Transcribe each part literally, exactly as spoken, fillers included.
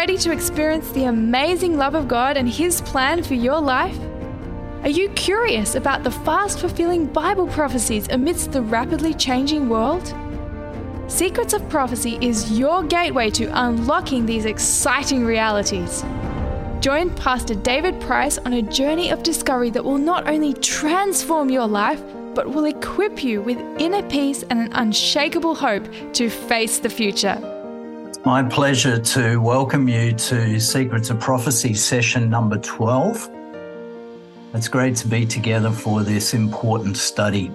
ready to experience the amazing love of God and His plan for your life? Are you curious about the fast-fulfilling Bible prophecies amidst the rapidly changing world? Secrets of Prophecy is your gateway to unlocking these exciting realities. Join Pastor David Price on a journey of discovery that will not only transform your life, but will equip you with inner peace and an unshakable hope to face the future. My pleasure to welcome you to Secrets of Prophecy session number twelve. It's great to be together for this important study.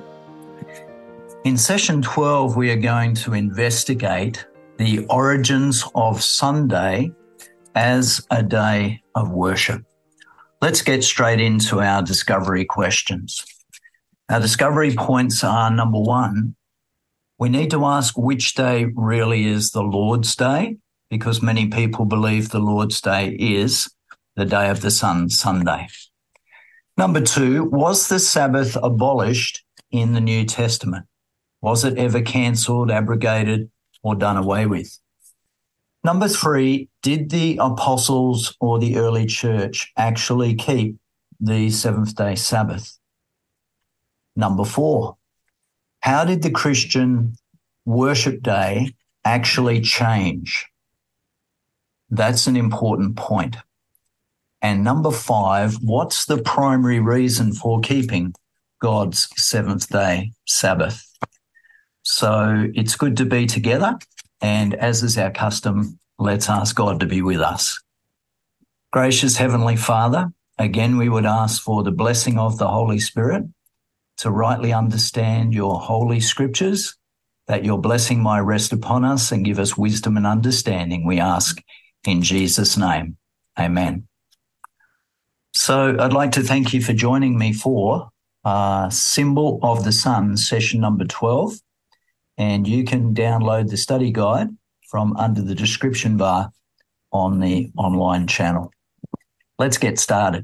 In session twelve, we are going to investigate the origins of Sunday as a day of worship. Let's get straight into our discovery questions. Our discovery points are, number one, we need to ask which day really is the Lord's Day, because many people believe the Lord's Day is the day of the sun, Sunday. Number two, was the Sabbath abolished in the New Testament? Was it ever cancelled, abrogated, or done away with? Number three, did the apostles or the early church actually keep the seventh-day Sabbath? Number four, how did the Christian worship day actually change? That's an important point. And number five, what's the primary reason for keeping God's seventh-day Sabbath? So it's good to be together, and as is our custom, let's ask God to be with us. Gracious Heavenly Father, again we would ask for the blessing of the Holy Spirit to rightly understand your holy scriptures, that your blessing might rest upon us and give us wisdom and understanding, we ask in Jesus' name. Amen. So I'd like to thank you for joining me for uh, Symbol of the Sun, session number twelve. And you can download the study guide from under the description bar on the online channel. Let's get started.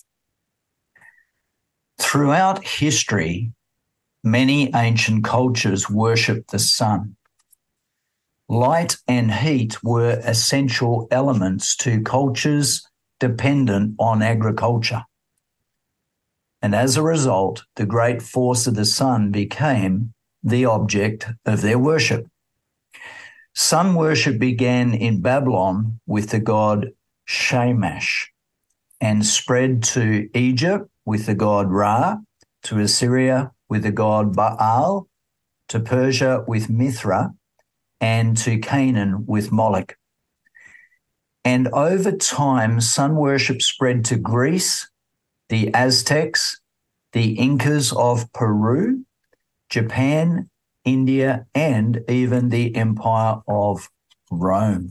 Throughout history, many ancient cultures worshipped the sun. Light and heat were essential elements to cultures dependent on agriculture. And as a result, the great force of the sun became the object of their worship. Sun worship began in Babylon with the god Shamash and spread to Egypt with the god Ra, to Assyria with the god Baal, to Persia with Mithra, and to Canaan with Moloch. And over time, sun worship spread to Greece, the Aztecs, the Incas of Peru, Japan, India, and even the Empire of Rome.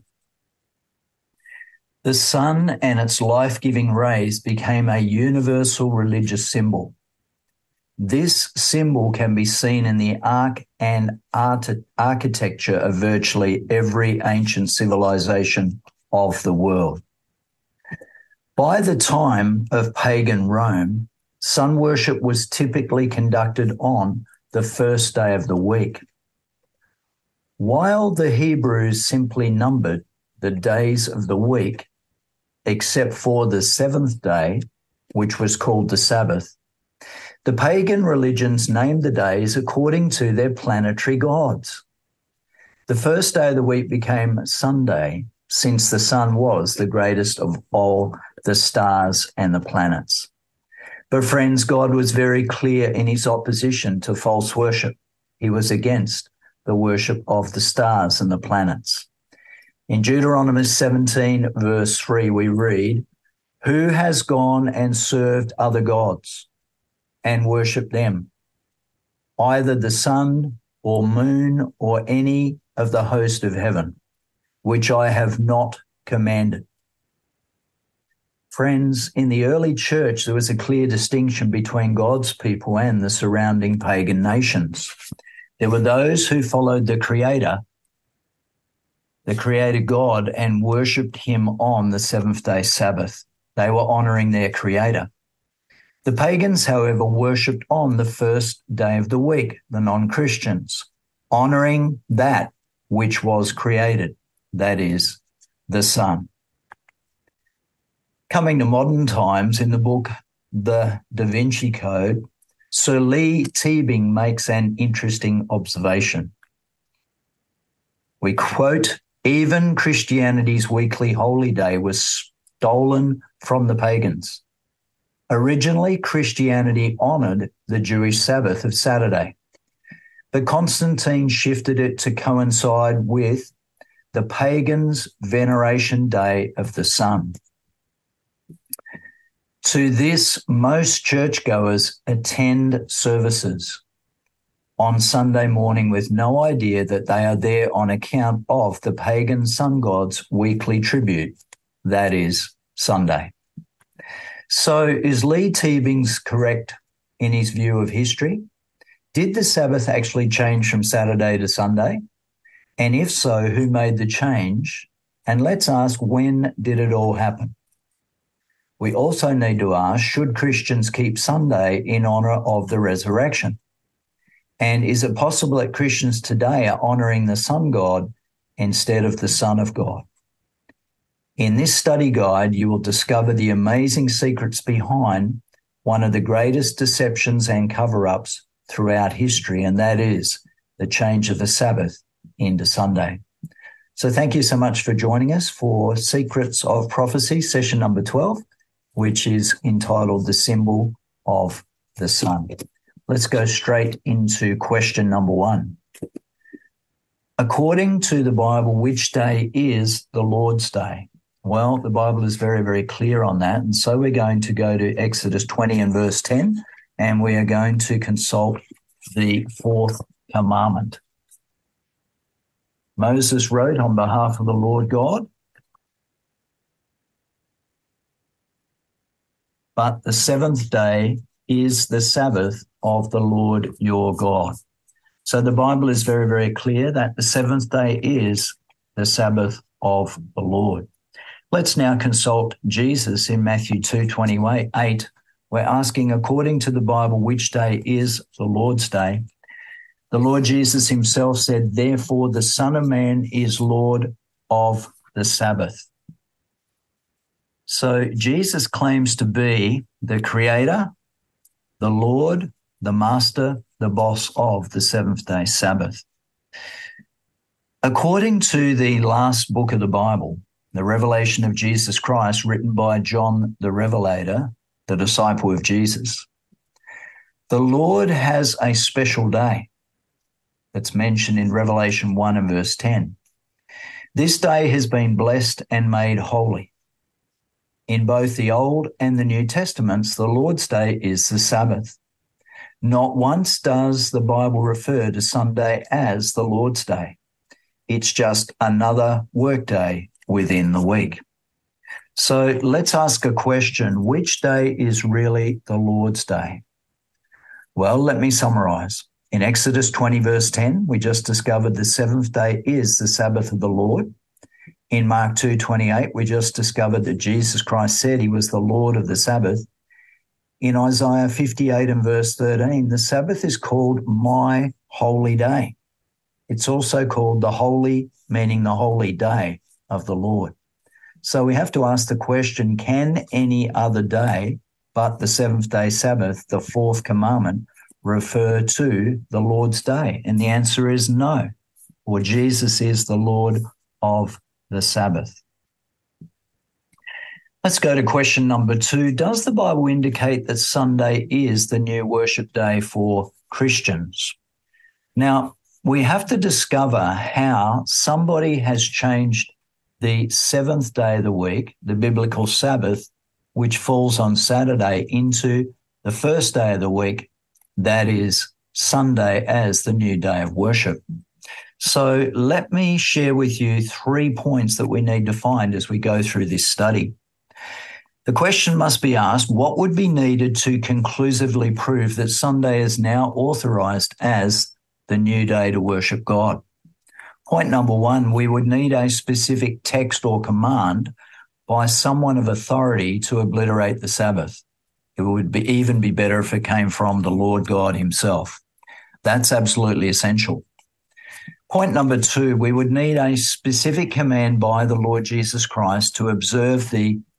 The sun and its life-giving rays became a universal religious symbol. This symbol can be seen in the arc and art- architecture of virtually every ancient civilization of the world. By the time of pagan Rome, sun worship was typically conducted on the first day of the week. While the Hebrews simply numbered the days of the week, except for the seventh day, which was called the Sabbath, the pagan religions named the days according to their planetary gods. The first day of the week became Sunday, since the sun was the greatest of all the stars and the planets. But friends, God was very clear in his opposition to false worship. He was against the worship of the stars and the planets. In Deuteronomy seventeen, verse three, we read, "Who has gone and served other gods and worshipped them, either the sun or moon or any of the host of heaven, which I have not commanded?" Friends, in the early church, there was a clear distinction between God's people and the surrounding pagan nations. There were those who followed the Creator, the Creator God, and worshipped him on the seventh-day Sabbath. They were honouring their Creator. The pagans, however, worshipped on the first day of the week, the non-Christians, honouring that which was created, that is, the sun. Coming to modern times, in the book The Da Vinci Code, Sir Lee Teabing makes an interesting observation. We quote, "Even Christianity's weekly holy day was stolen from the pagans. Originally, Christianity honoured the Jewish Sabbath of Saturday, but Constantine shifted it to coincide with the pagans' veneration day of the sun. To this, most churchgoers attend services on Sunday morning with no idea that they are there on account of the pagan sun god's weekly tribute, that is, Sunday." So is Lee Teabing's correct in his view of history? Did the Sabbath actually change from Saturday to Sunday? And if so, who made the change? And let's ask, when did it all happen? We also need to ask, should Christians keep Sunday in honour of the resurrection? And is it possible that Christians today are honouring the sun god instead of the Son of God? In this study guide, you will discover the amazing secrets behind one of the greatest deceptions and cover-ups throughout history, and that is the change of the Sabbath into Sunday. So thank you so much for joining us for Secrets of Prophecy, session number twelve, which is entitled The Symbol of the Sun. Let's go straight into question number one. According to the Bible, which day is the Lord's Day? Well, the Bible is very, very clear on that. And so we're going to go to Exodus twenty and verse ten, and we are going to consult the fourth commandment. Moses wrote on behalf of the Lord God, "But the seventh day is the Sabbath of the Lord your God." So the Bible is very, very clear that the seventh day is the Sabbath of the Lord. Let's now consult Jesus in Matthew two twenty-eight. We're asking, according to the Bible, which day is the Lord's Day? The Lord Jesus himself said, "Therefore the Son of Man is Lord of the Sabbath." So Jesus claims to be the creator, the Lord, the master, the boss of the seventh day Sabbath. According to the last book of the Bible, the revelation of Jesus Christ, written by John the Revelator, the disciple of Jesus, the Lord has a special day that's mentioned in Revelation one and verse ten. This day has been blessed and made holy. In both the Old and the New Testaments, the Lord's Day is the Sabbath. Not once does the Bible refer to Sunday as the Lord's Day. It's just another workday within the week. So let's ask a question. Which day is really the Lord's Day? Well, let me summarize. In Exodus twenty, verse ten, we just discovered the seventh day is the Sabbath of the Lord. In Mark two twenty-eight, we just discovered that Jesus Christ said he was the Lord of the Sabbath. In Isaiah fifty-eight and verse thirteen, the Sabbath is called my holy day. It's also called the holy, meaning the holy day of the Lord. So we have to ask the question, can any other day but the seventh day Sabbath, the fourth commandment, refer to the Lord's Day? And the answer is no. Or Jesus is the Lord of the Sabbath. Let's go to question number two. Does the Bible indicate that Sunday is the new worship day for Christians? Now, we have to discover how somebody has changed the seventh day of the week, the biblical Sabbath, which falls on Saturday, into the first day of the week, that is Sunday, as the new day of worship. So let me share with you three points that we need to find as we go through this study. The question must be asked, what would be needed to conclusively prove that Sunday is now authorized as the new day to worship God? Point number one, we would need a specific text or command by someone of authority to obliterate the Sabbath. It would be even be better if it came from the Lord God himself. That's absolutely essential. Point number two, we would need a specific command by the Lord Jesus Christ to observe the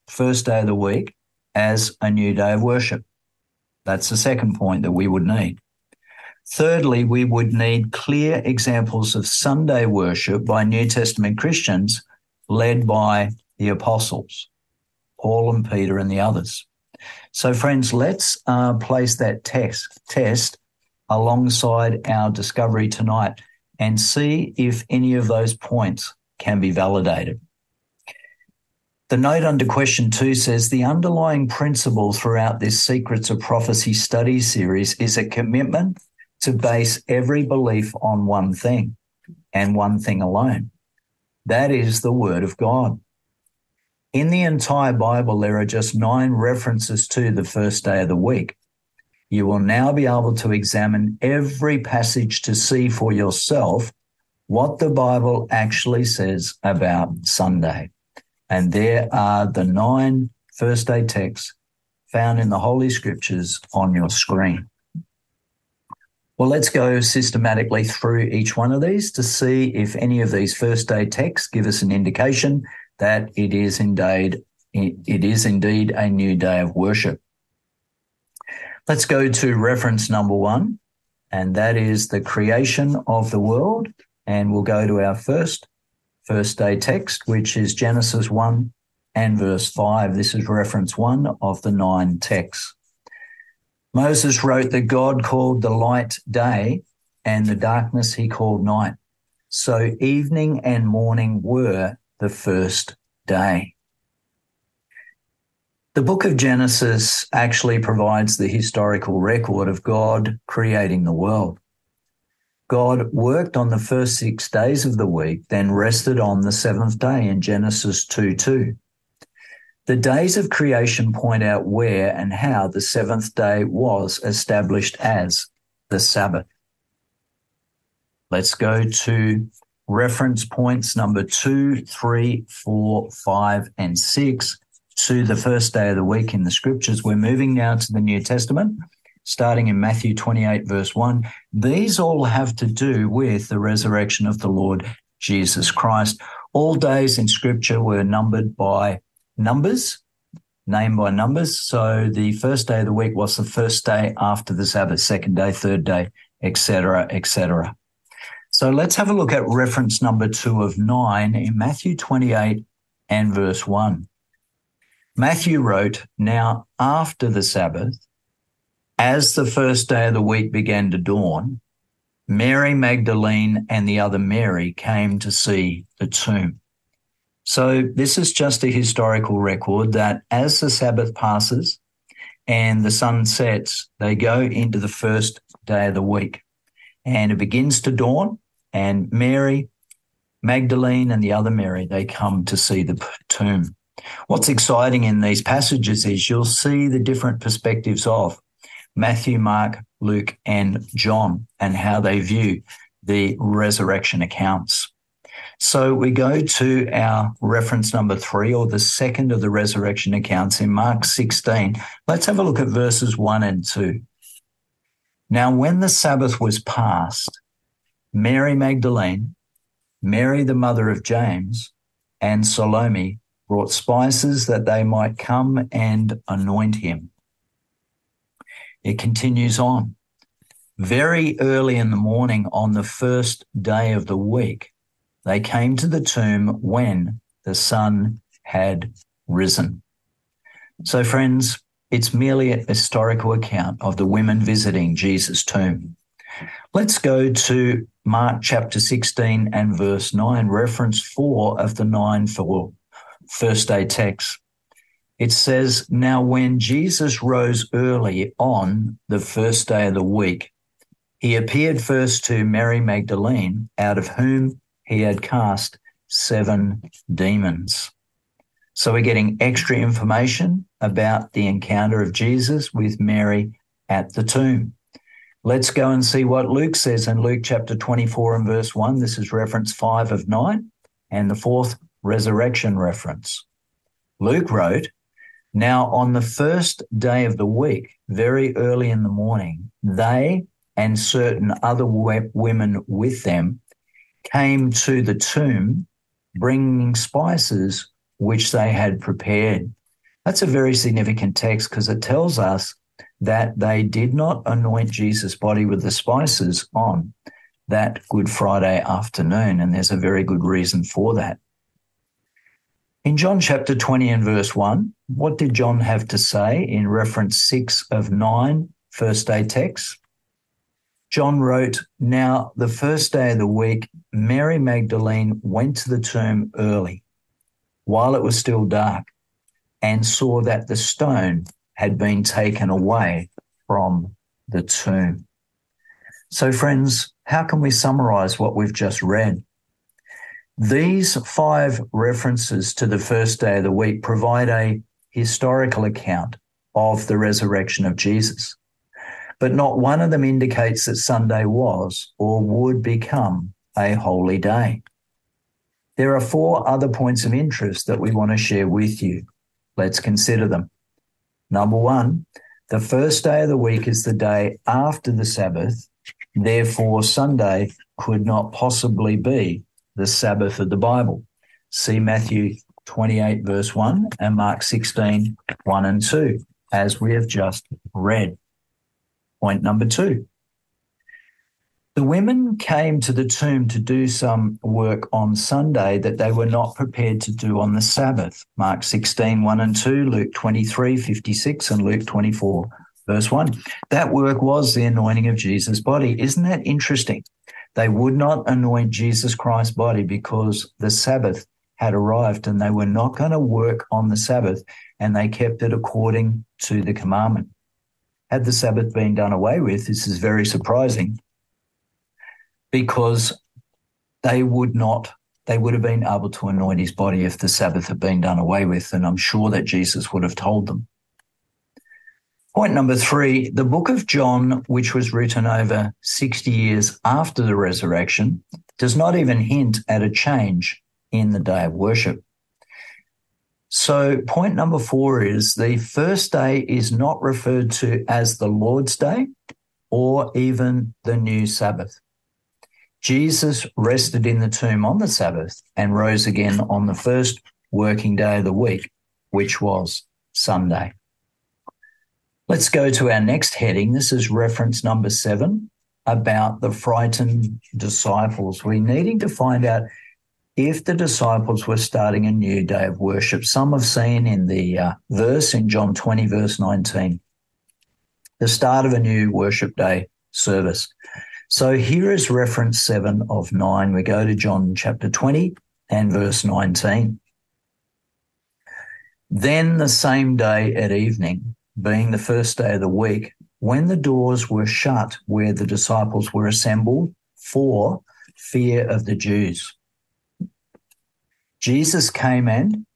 first day of the week as a new day of worship. That's the second point that we would need. Thirdly, we would need clear examples of Sunday worship by New Testament Christians led by the apostles, Paul and Peter and the others. So friends, let's uh, place that text, test alongside our discovery tonight and see if any of those points can be validated. The note under question two says, the underlying principle throughout this Secrets of Prophecy study series is a commitment to base every belief on one thing and one thing alone. That is the Word of God. In the entire Bible, there are just nine references to the first day of the week. You will now be able to examine every passage to see for yourself what the Bible actually says about Sunday. And there are the nine first day texts found in the Holy Scriptures on your screen. Well, let's go systematically through each one of these to see if any of these first day texts give us an indication that it is indeed it is indeed a new day of worship. Let's go to reference number one, and that is the creation of the world. And we'll go to our first first day text, which is Genesis one and verse five. This is reference one of the nine texts. Moses wrote that God called the light day and the darkness he called night. So evening and morning were the first day. The book of Genesis actually provides the historical record of God creating the world. God worked on the first six days of the week, then rested on the seventh day in Genesis two two. The days of creation point out where and how the seventh day was established as the Sabbath. Let's go to reference points number two, three, four, five, and six to the first day of the week in the Scriptures. We're moving now to the New Testament, starting in Matthew twenty-eight, verse one. These all have to do with the resurrection of the Lord Jesus Christ. All days in Scripture were numbered by numbers, named by numbers. So the first day of the week was the first day after the Sabbath, second day, third day, et cetera, et cetera. So let's have a look at reference number two of nine in Matthew twenty-eight and verse one. Matthew wrote, now after the Sabbath, as the first day of the week began to dawn, Mary Magdalene and the other Mary came to see the tomb. So this is just a historical record that as the Sabbath passes and the sun sets, they go into the first day of the week. And it begins to dawn, and Mary, Magdalene, and the other Mary, they come to see the tomb. What's exciting in these passages is you'll see the different perspectives of Matthew, Mark, Luke, and John and how they view the resurrection accounts. So we go to our reference number three, or the second of the resurrection accounts in Mark sixteen. Let's have a look at verses one and two. Now, when the Sabbath was past, Mary Magdalene, Mary the mother of James, and Salome brought spices that they might come and anoint him. It continues on. Very early in the morning on the first day of the week, they came to the tomb when the sun had risen. So, friends, it's merely a historical account of the women visiting Jesus' tomb. Let's go to Mark chapter sixteen and verse nine, reference four of the nine for first day text. It says, now when Jesus rose early on the first day of the week, he appeared first to Mary Magdalene, out of whom he had cast seven demons. So we're getting extra information about the encounter of Jesus with Mary at the tomb. Let's go and see what Luke says in Luke chapter twenty-four and verse one. This is reference five of nine and the fourth resurrection reference. Luke wrote, now on the first day of the week, very early in the morning, they and certain other women with them came to the tomb, bringing spices which they had prepared. That's a very significant text because it tells us that they did not anoint Jesus' body with the spices on that Good Friday afternoon, and there's a very good reason for that. In John chapter twenty and verse one, what did John have to say in reference six of nine first day texts? John wrote, "Now the first day of the week, Mary Magdalene went to the tomb early, while it was still dark, and saw that the stone had been taken away from the tomb." So friends, how can we summarize what we've just read? These five references to the first day of the week provide a historical account of the resurrection of Jesus, but not one of them indicates that Sunday was or would become a holy day. There are four other points of interest that we want to share with you. Let's consider them. Number one, the first day of the week is the day after the Sabbath. Therefore, Sunday could not possibly be the Sabbath of the Bible. See Matthew twenty-eight, verse one, and Mark sixteen, one and two, as we have just read. Point number two. The women came to the tomb to do some work on Sunday that they were not prepared to do on the Sabbath. Mark sixteen, one and two, Luke twenty-three, fifty-six, and Luke twenty-four, verse one. That work was the anointing of Jesus' body. Isn't that interesting? They would not anoint Jesus Christ's body because the Sabbath had arrived and they were not going to work on the Sabbath, and they kept it according to the commandment. Had the Sabbath been done away with, this is very surprising, because they would not, they would have been able to anoint his body if the Sabbath had been done away with, and I'm sure that Jesus would have told them. Point number three, the book of John, which was written over sixty years after the resurrection, does not even hint at a change in the day of worship. So point number four is the first day is not referred to as the Lord's Day or even the new Sabbath. Jesus rested in the tomb on the Sabbath and rose again on the first working day of the week, which was Sunday. Let's go to our next heading. This is reference number seven about the frightened disciples. We're needing to find out if the disciples were starting a new day of worship. Some have seen in the uh, verse in John twenty, verse nineteen, the start of a new worship day service. So here is reference seven of nine. We go to John chapter twenty and verse nineteen. Then the same day at evening, being the first day of the week, when the doors were shut where the disciples were assembled for fear of the Jews, Jesus came and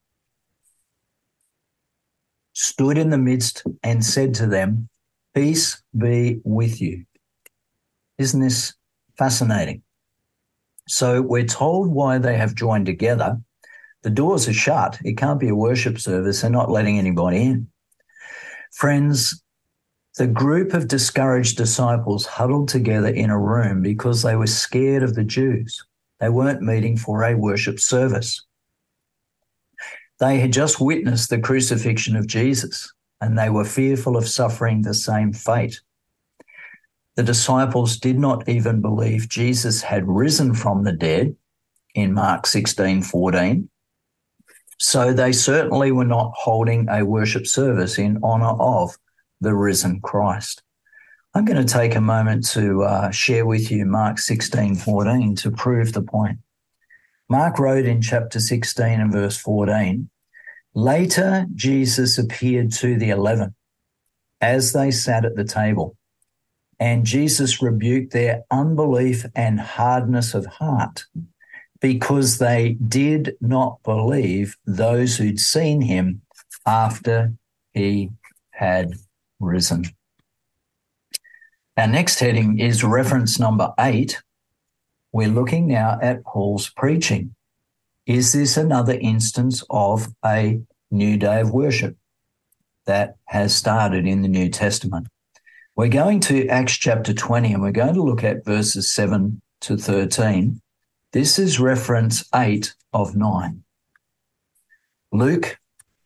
stood in the midst and said to them, "Peace be with you." Isn't this fascinating? So we're told why they have joined together. The doors are shut. It can't be a worship service. They're not letting anybody in. Friends, the group of discouraged disciples huddled together in a room because they were scared of the Jews. They weren't meeting for a worship service. They had just witnessed the crucifixion of Jesus, and they were fearful of suffering the same fate. The disciples did not even believe Jesus had risen from the dead in Mark sixteen fourteen. So they certainly were not holding a worship service in honour of the risen Christ. I'm going to take a moment to uh, share with you Mark sixteen fourteen to prove the point. Mark wrote in chapter sixteen and verse fourteen, "Later Jesus appeared to the eleven as they sat at the table, and Jesus rebuked their unbelief and hardness of heart, because they did not believe those who'd seen him after he had risen." Our next heading is reference number eight. We're looking now at Paul's preaching. Is this another instance of a new day of worship that has started in the New Testament? We're going to Acts chapter twenty, and we're going to look at verses seven to thirteen. This is reference eight of nine. Luke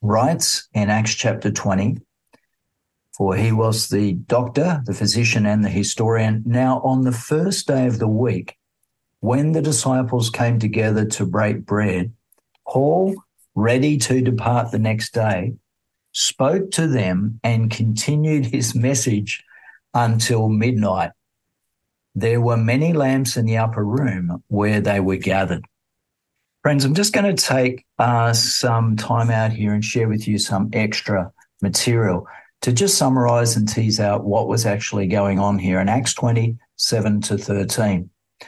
writes in Acts chapter twenty, for he was the doctor, the physician, and the historian. Now on the first day of the week, when the disciples came together to break bread, Paul, ready to depart the next day, spoke to them and continued his message until midnight. There were many lamps in the upper room where they were gathered. Friends, I'm just going to take uh, some time out here and share with you some extra material to just summarize and tease out what was actually going on here in Acts twenty, seven to thirteen.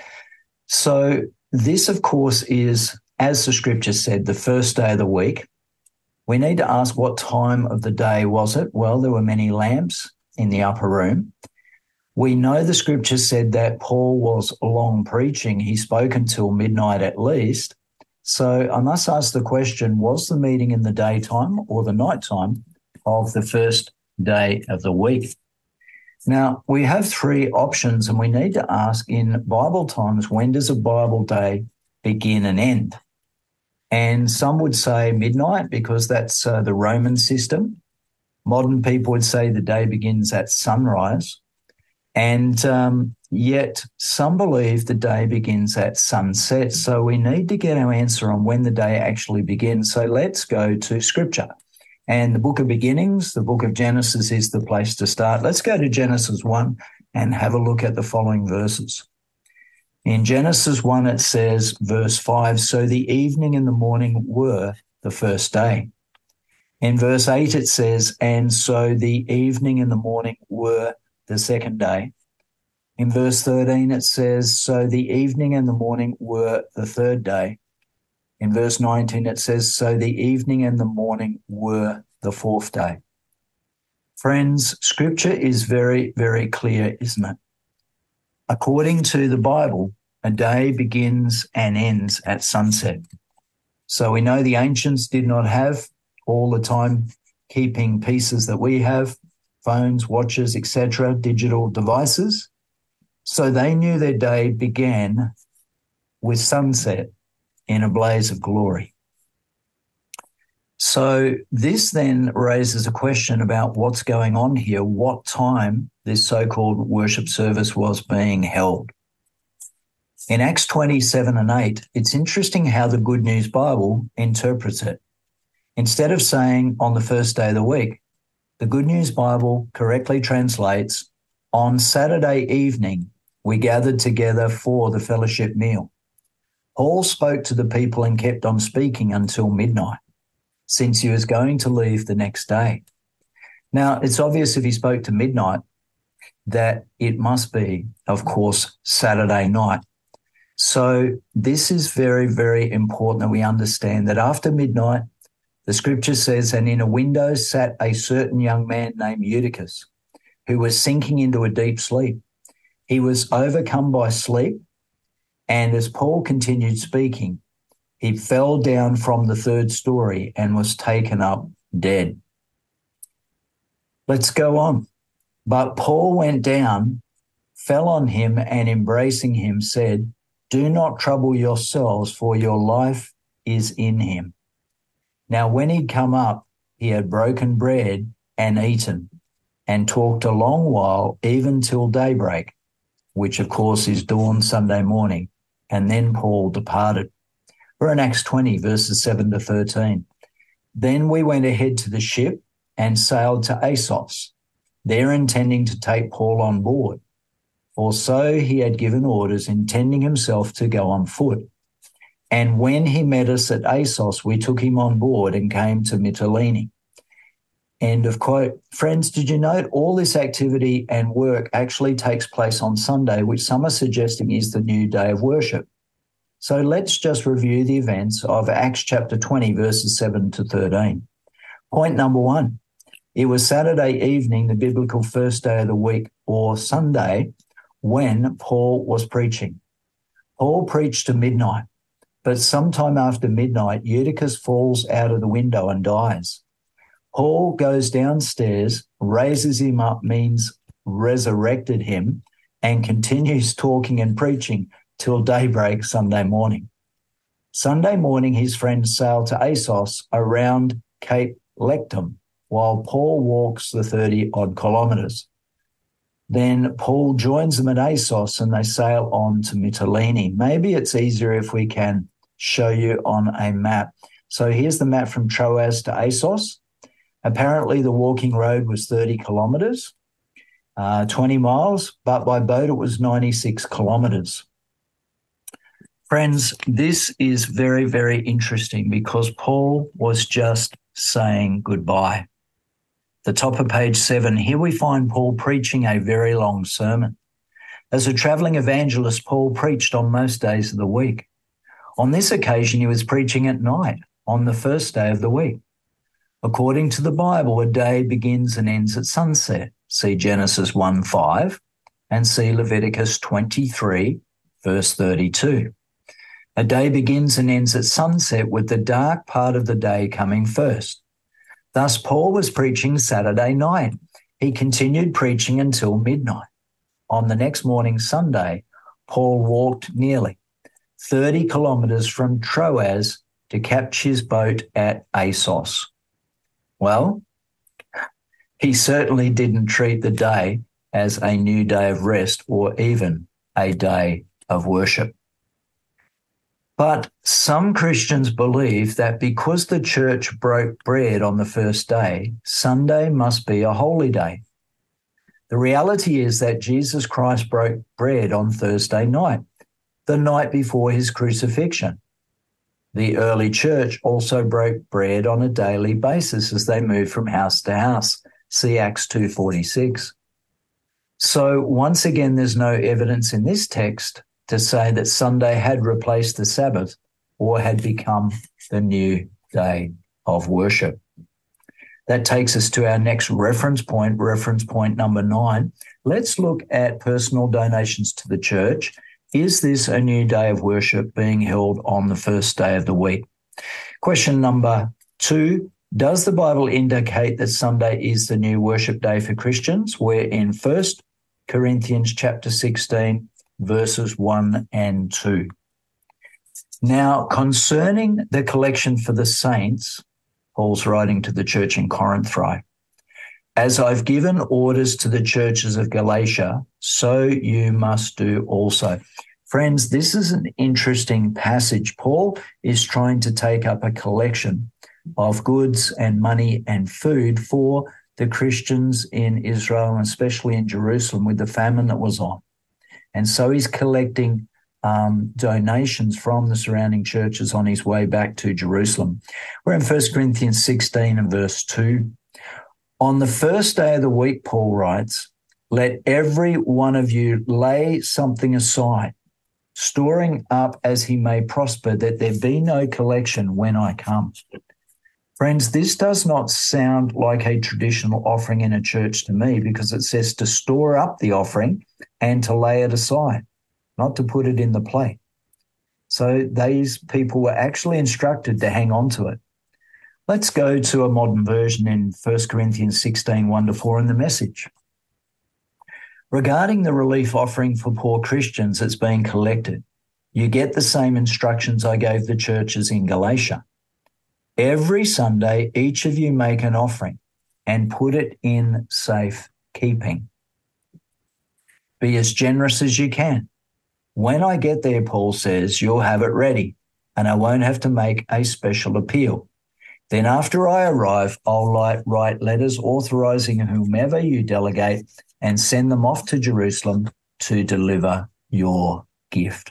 So this, of course, is, as the scripture said, the first day of the week. We need to ask, what time of the day was it? Well, there were many lamps in the upper room. We know the scripture said that Paul was long preaching. He spoke until midnight at least. So I must ask the question, was the meeting in the daytime or the nighttime of the first day of the week? Now, we have three options, and we need to ask in Bible times, when does a Bible day begin and end? And some would say midnight because that's uh, the Roman system. Modern people would say the day begins at sunrise. And um, yet some believe the day begins at sunset. So we need to get our answer on when the day actually begins. So let's go to Scripture. And the book of beginnings, the book of Genesis, is the place to start. Let's go to Genesis one and have a look at the following verses. In Genesis one, it says, verse five, so the evening and the morning were the first day. In verse eight, it says, and so the evening and the morning were the second day. In verse thirteen, it says, so the evening and the morning were the third day. In verse nineteen, it says, so the evening and the morning were the fourth day. Friends, Scripture is very, very clear, isn't it? According to the Bible, a day begins and ends at sunset. So we know the ancients did not have all the time-keeping pieces that we have, phones, watches, et cetera, digital devices. So they knew their day began with sunset in a blaze of glory. So this then raises a question about what's going on here, what time this so-called worship service was being held. In Acts twenty-seven and eight, it's interesting how the Good News Bible interprets it. Instead of saying on the first day of the week, the Good News Bible correctly translates, on Saturday evening, we gathered together for the fellowship meal. Paul spoke to the people and kept on speaking until midnight, since he was going to leave the next day. Now, it's obvious if he spoke to midnight that it must be, of course, Saturday night. So this is very, very important that we understand that after midnight, the scripture says, and in a window sat a certain young man named Eutychus, who was sinking into a deep sleep. He was overcome by sleep, and as Paul continued speaking, he fell down from the third story and was taken up dead. Let's go on. But Paul went down, fell on him, and embracing him said, do not trouble yourselves, for your life is in him. Now when he'd come up, he had broken bread and eaten, and talked a long while, even till daybreak, which of course is dawn Sunday morning, and then Paul departed. We're in Acts twenty, verses seven to thirteen. Then we went ahead to the ship and sailed to Assos, there intending to take Paul on board. For so he had given orders, intending himself to go on foot. And when he met us at Assos, we took him on board and came to Mytilene. End of quote. Friends, did you note all this activity and work actually takes place on Sunday, which some are suggesting is the new day of worship? So let's just review the events of Acts chapter twenty, verses seven to thirteen. Point number one, it was Saturday evening, the biblical first day of the week, or Sunday, when Paul was preaching. Paul preached to midnight, but sometime after midnight, Eutychus falls out of the window and dies. Paul goes downstairs, raises him up, means resurrected him, and continues talking and preaching till daybreak Sunday morning. Sunday morning, his friends sailed to Assos around Cape Lectum, while Paul walks the thirty-odd kilometres. Then Paul joins them at Assos and they sail on to Mytilene. Maybe it's easier if we can show you on a map. So here's the map from Troas to Assos. Apparently the walking road was thirty kilometres, uh, twenty miles, but by boat it was ninety-six kilometres. Friends, this is very, very interesting because Paul was just saying goodbye. The top of page seven, here we find Paul preaching a very long sermon. As a travelling evangelist, Paul preached on most days of the week. On this occasion, he was preaching at night on the first day of the week. According to the Bible, a day begins and ends at sunset. See Genesis one five and see Leviticus twenty-three, verse thirty-two. A day begins and ends at sunset with the dark part of the day coming first. Thus, Paul was preaching Saturday night. He continued preaching until midnight. On the next morning, Sunday, Paul walked nearly thirty kilometres from Troas to catch his boat at Assos. Well, he certainly didn't treat the day as a new day of rest or even a day of worship. But some Christians believe that because the church broke bread on the first day, Sunday must be a holy day. The reality is that Jesus Christ broke bread on Thursday night, the night before his crucifixion. The early church also broke bread on a daily basis as they moved from house to house. See Acts two forty-six. So once again, there's no evidence in this text to say that Sunday had replaced the Sabbath or had become the new day of worship. That takes us to our next reference point, reference point number nine. Let's look at personal donations to the church. Is this a new day of worship being held on the first day of the week? Question number two, does the Bible indicate that Sunday is the new worship day for Christians? We're in First Corinthians chapter sixteen, verses one and two. Now, concerning the collection for the saints, Paul's writing to the church in Corinth, right? As I've given orders to the churches of Galatia, so you must do also. Friends, this is an interesting passage. Paul is trying to take up a collection of goods and money and food for the Christians in Israel, and especially in Jerusalem with the famine that was on. And so he's collecting um, donations from the surrounding churches on his way back to Jerusalem. We're in First Corinthians sixteen and verse two. On the first day of the week, Paul writes, let every one of you lay something aside, storing up as he may prosper, that there be no collection when I come. Friends, this does not sound like a traditional offering in a church to me, because it says to store up the offering and to lay it aside, not to put it in the plate. So these people were actually instructed to hang on to it. Let's go to a modern version in First Corinthians sixteen, one to four in the Message. Regarding the relief offering for poor Christians that's being collected, you get the same instructions I gave the churches in Galatia. Every Sunday, each of you make an offering and put it in safe keeping. Be as generous as you can. When I get there, Paul says, you'll have it ready and I won't have to make a special appeal. Then after I arrive, I'll write letters authorizing whomever you delegate and send them off to Jerusalem to deliver your gift.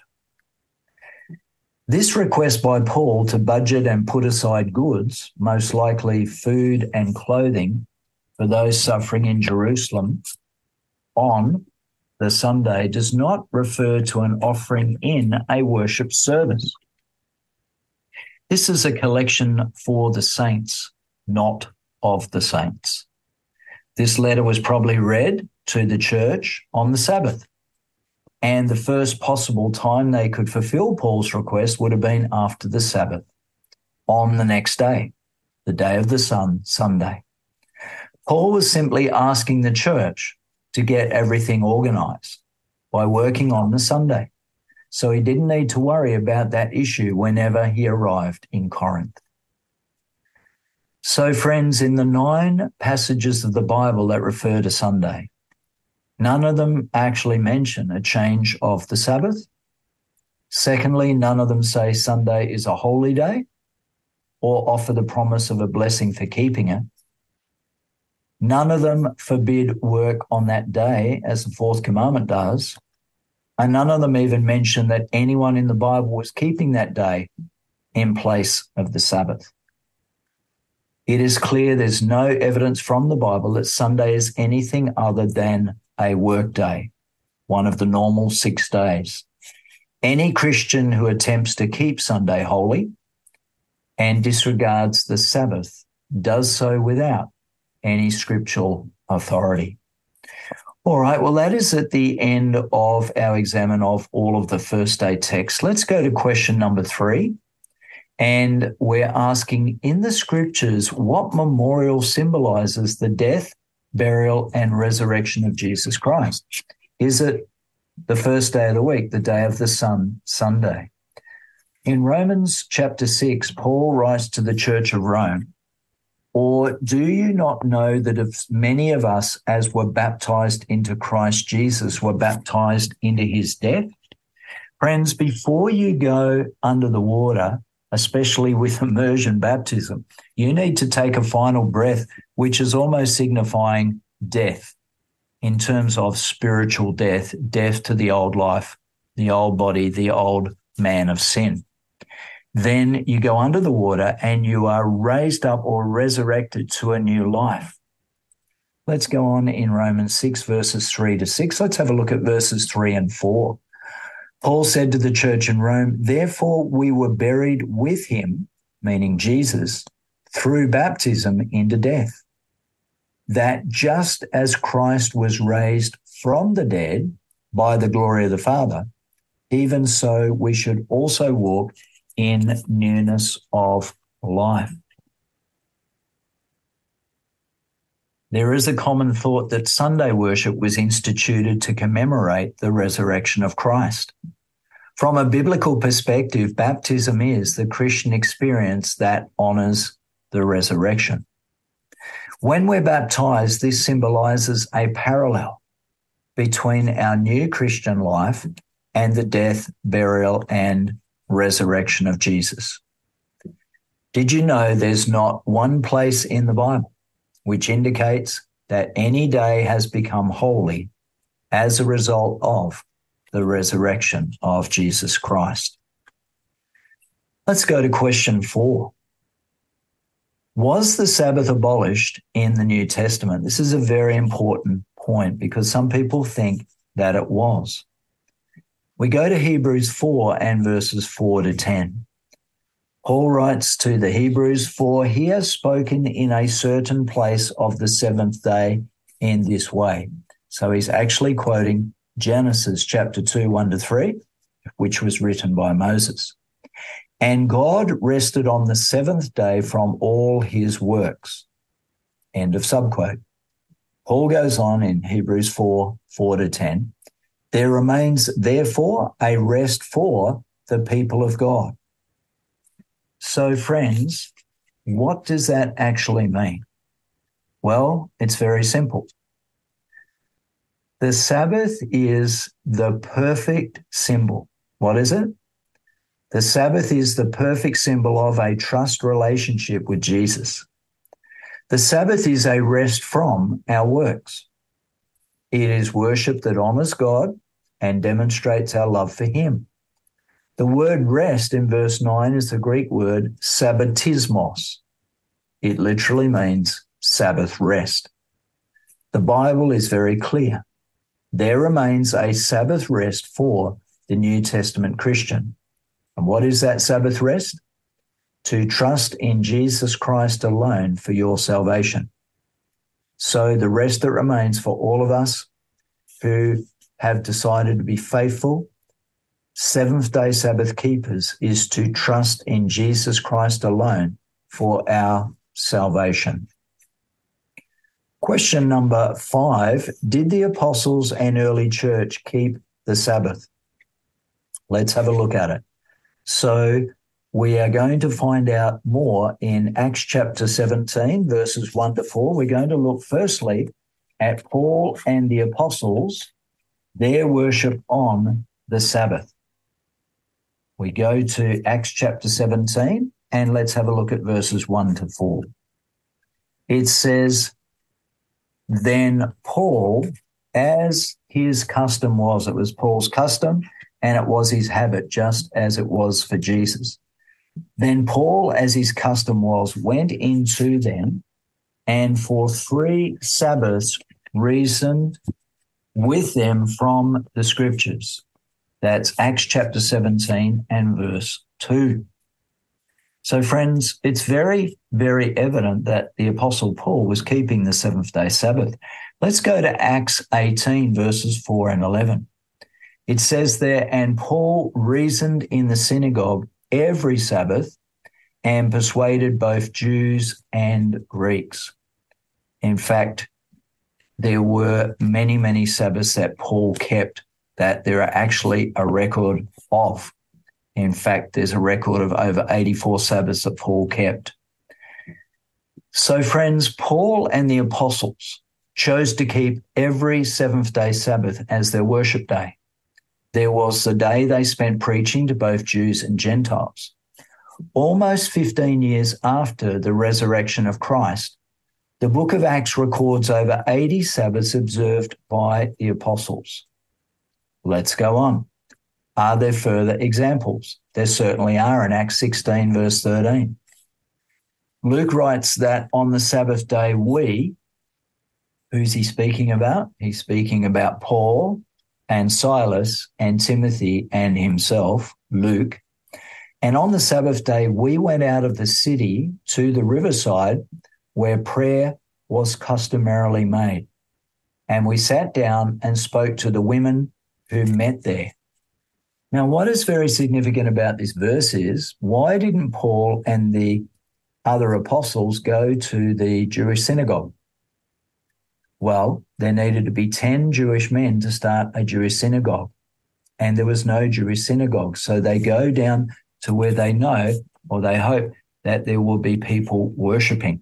This request by Paul to budget and put aside goods, most likely food and clothing, for those suffering in Jerusalem on the Sunday does not refer to an offering in a worship service. This is a collection for the saints, not of the saints. This letter was probably read to the church on the Sabbath, and the first possible time they could fulfill Paul's request would have been after the Sabbath, on the next day, the day of the sun, Sunday. Paul was simply asking the church to get everything organized by working on the Sunday, so he didn't need to worry about that issue whenever he arrived in Corinth. So, friends, in the nine passages of the Bible that refer to Sunday, none of them actually mention a change of the Sabbath. Secondly, none of them say Sunday is a holy day or offer the promise of a blessing for keeping it. None of them forbid work on that day, as the fourth commandment does, and none of them even mention that anyone in the Bible was keeping that day in place of the Sabbath. It is clear there's no evidence from the Bible that Sunday is anything other than a work day, one of the normal six days. Any Christian who attempts to keep Sunday holy and disregards the Sabbath does so without any scriptural authority. All right, well, that is at the end of our examine of all of the first day texts. Let's go to question number three. And we're asking, in the scriptures, what memorial symbolizes the death, burial, and resurrection of Jesus Christ? Is it the first day of the week, the day of the sun, Sunday? In Romans chapter six, Paul writes to the church of Rome, "Or do you not know that if many of us, as were baptized into Christ Jesus, were baptized into his death?" Friends, before you go under the water, especially with immersion baptism, you need to take a final breath, which is almost signifying death in terms of spiritual death, death to the old life, the old body, the old man of sin. Then you go under the water and you are raised up or resurrected to a new life. Let's go on in Romans six, verses three to six. Let's have a look at verses three and four. Paul said to the church in Rome, "Therefore we were buried with him," meaning Jesus, "through baptism into death, that just as Christ was raised from the dead by the glory of the Father, even so we should also walk in newness of life." There is a common thought that Sunday worship was instituted to commemorate the resurrection of Christ. From a biblical perspective, baptism is the Christian experience that honors the resurrection. When we're baptized, this symbolizes a parallel between our new Christian life and the death, burial, and resurrection of Jesus. Did you know there's not one place in the Bible which indicates that any day has become holy as a result of the resurrection of Jesus Christ? Let's go to question four. Was the Sabbath abolished in the New Testament? This is a very important point because some people think that it was. We go to Hebrews four and verses four to ten. Paul writes to the Hebrews, "For he has spoken in a certain place of the seventh day in this way." So he's actually quoting Genesis chapter two, one to three, which was written by Moses. "And God rested on the seventh day from all his works." End of subquote. Paul goes on in Hebrews four, four to ten. "There remains therefore a rest for the people of God." So friends, what does that actually mean? Well, it's very simple. The Sabbath is the perfect symbol. What is it? The Sabbath is the perfect symbol of a trust relationship with Jesus. The Sabbath is a rest from our works. It is worship that honors God and demonstrates our love for him. The word rest in verse nine is the Greek word sabbatismos. It literally means Sabbath rest. The Bible is very clear. There remains a Sabbath rest for the New Testament Christian. And what is that Sabbath rest? To trust in Jesus Christ alone for your salvation. So the rest that remains for all of us who have decided to be faithful Seventh-day Sabbath keepers is to trust in Jesus Christ alone for our salvation. Question number five, did the apostles and early church keep the Sabbath? Let's have a look at it. So we are going to find out more in Acts chapter seventeen, verses one to four. We're going to look firstly at Paul and the apostles, their worship on the Sabbath. We go to Acts chapter seventeen, and let's have a look at verses one to four. It says, "Then Paul, as his custom was," it was Paul's custom, and it was his habit, just as it was for Jesus. "Then Paul, as his custom was, went into them, and for three Sabbaths reasoned with them from the Scriptures." That's Acts chapter seventeen and verse two. So, friends, it's very, very evident that the Apostle Paul was keeping the seventh-day Sabbath. Let's go to Acts eighteen, verses four and eleven. It says there, "And Paul reasoned in the synagogue every Sabbath and persuaded both Jews and Greeks." In fact, there were many, many Sabbaths that Paul kept that there are actually a record of. In fact, there's a record of over eighty-four Sabbaths that Paul kept. So, friends, Paul and the apostles chose to keep every seventh-day Sabbath as their worship day. There was the day they spent preaching to both Jews and Gentiles. Almost fifteen years after the resurrection of Christ, the book of Acts records over eighty Sabbaths observed by the apostles. Let's go on. Are there further examples? There certainly are in Acts sixteen, verse thirteen. Luke writes that on the Sabbath day we, who's he speaking about? He's speaking about Paul and Silas and Timothy and himself, Luke. "And on the Sabbath day we went out of the city to the riverside where prayer was customarily made. And we sat down and spoke to the women who met there." Now, what is very significant about this verse is, why didn't Paul and the other apostles go to the Jewish synagogue? Well, there needed to be ten Jewish men to start a Jewish synagogue, and there was no Jewish synagogue. So they go down to where they know, or they hope, that there will be people worshipping.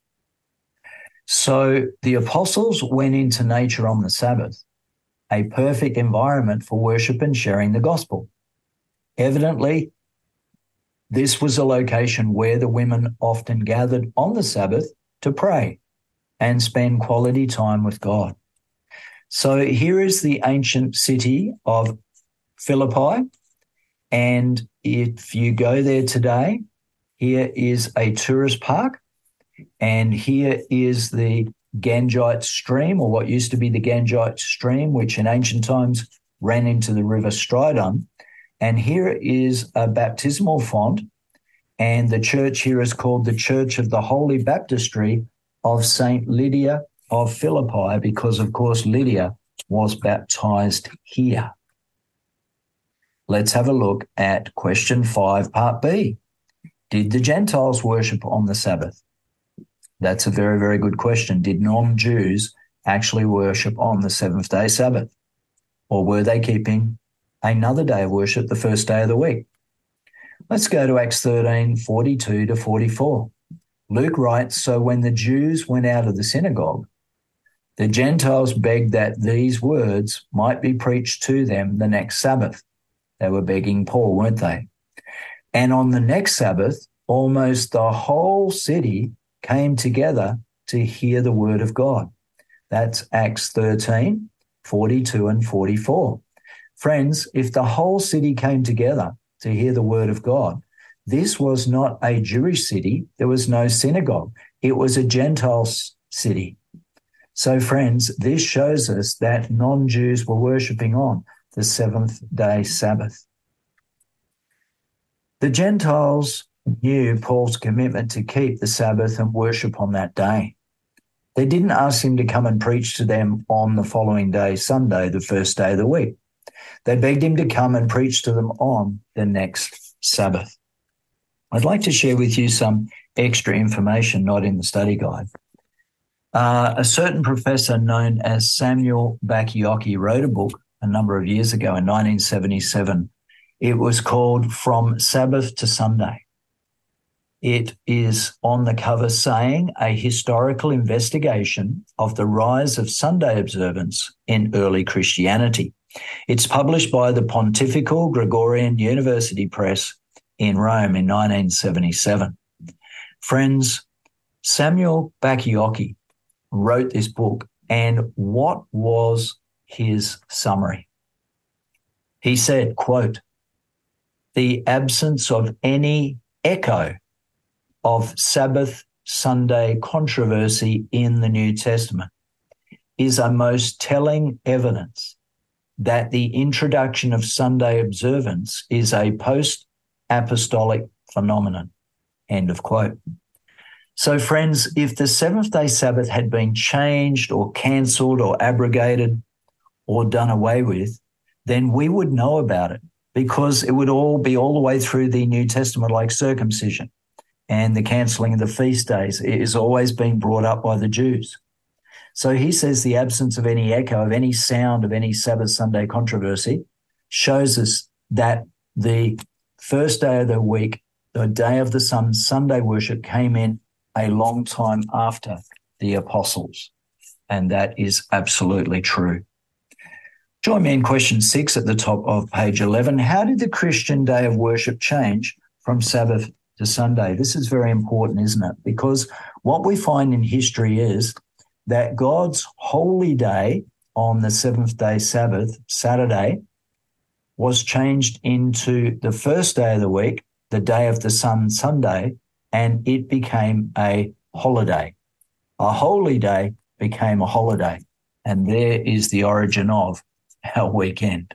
So the apostles went into nature on the Sabbath, a perfect environment for worship and sharing the gospel. Evidently, this was a location where the women often gathered on the Sabbath to pray and spend quality time with God. So here is the ancient city of Philippi, and if you go there today, here is a tourist park, and here is the Gangite stream, or what used to be the Gangite stream, which in ancient times ran into the river Stridon. And here is a baptismal font, and the church here is called the Church of the Holy Baptistry of Saint Lydia of Philippi, because, of course, Lydia was baptized here. Let's have a look at question five, part B. Did the Gentiles worship on the Sabbath? That's a very, very good question. Did non-Jews actually worship on the seventh-day Sabbath? Or were they keeping another day of worship, the first day of the week? Let's go to Acts thirteen, forty-two to forty-four. Luke writes, "So when the Jews went out of the synagogue, the Gentiles begged that these words might be preached to them the next Sabbath." They were begging Paul, weren't they? "And on the next Sabbath, almost the whole city came together to hear the word of God." That's Acts thirteen, forty-two and forty-four. Friends, if the whole city came together to hear the word of God, this was not a Jewish city. There was no synagogue. It was a Gentile city. So, friends, this shows us that non-Jews were worshipping on the seventh-day Sabbath. The Gentiles knew Paul's commitment to keep the Sabbath and worship on that day. They didn't ask him to come and preach to them on the following day, Sunday, the first day of the week. They begged him to come and preach to them on the next Sabbath. I'd like to share with you some extra information not in the study guide. Uh, a certain professor known as Samuel Bakayoko wrote a book a number of years ago in nineteen seventy-seven It was called From Sabbath to Sunday. It is on the cover saying a historical investigation of the rise of Sunday observance in early Christianity. It's published by the Pontifical Gregorian University Press in Rome in nineteen seventy-seven. Friends, Samuel Bacchiocchi wrote this book, and what was his summary? He said, quote, "The absence of any echo of Sabbath Sunday controversy in the New Testament is a most telling evidence that the introduction of Sunday observance is a post-apostolic phenomenon." End of quote. So friends, if the seventh-day Sabbath had been changed or cancelled or abrogated or done away with, then we would know about it because it would all be all the way through the New Testament, like circumcision and the cancelling of the feast days. It is always being brought up by the Jews. So he says the absence of any echo, of any sound, of any Sabbath Sunday controversy shows us that the first day of the week, the day of the sun, Sunday worship came in a long time after the apostles. And that is absolutely true. Join me in question six at the top of page eleven. How did the Christian day of worship change from Sabbath to Sunday? This is very important, isn't it? Because what we find in history is that God's holy day on the seventh day Sabbath, Saturday, was changed into the first day of the week, the day of the sun, Sunday, and it became a holiday. A holy day became a holiday, and there is the origin of our weekend.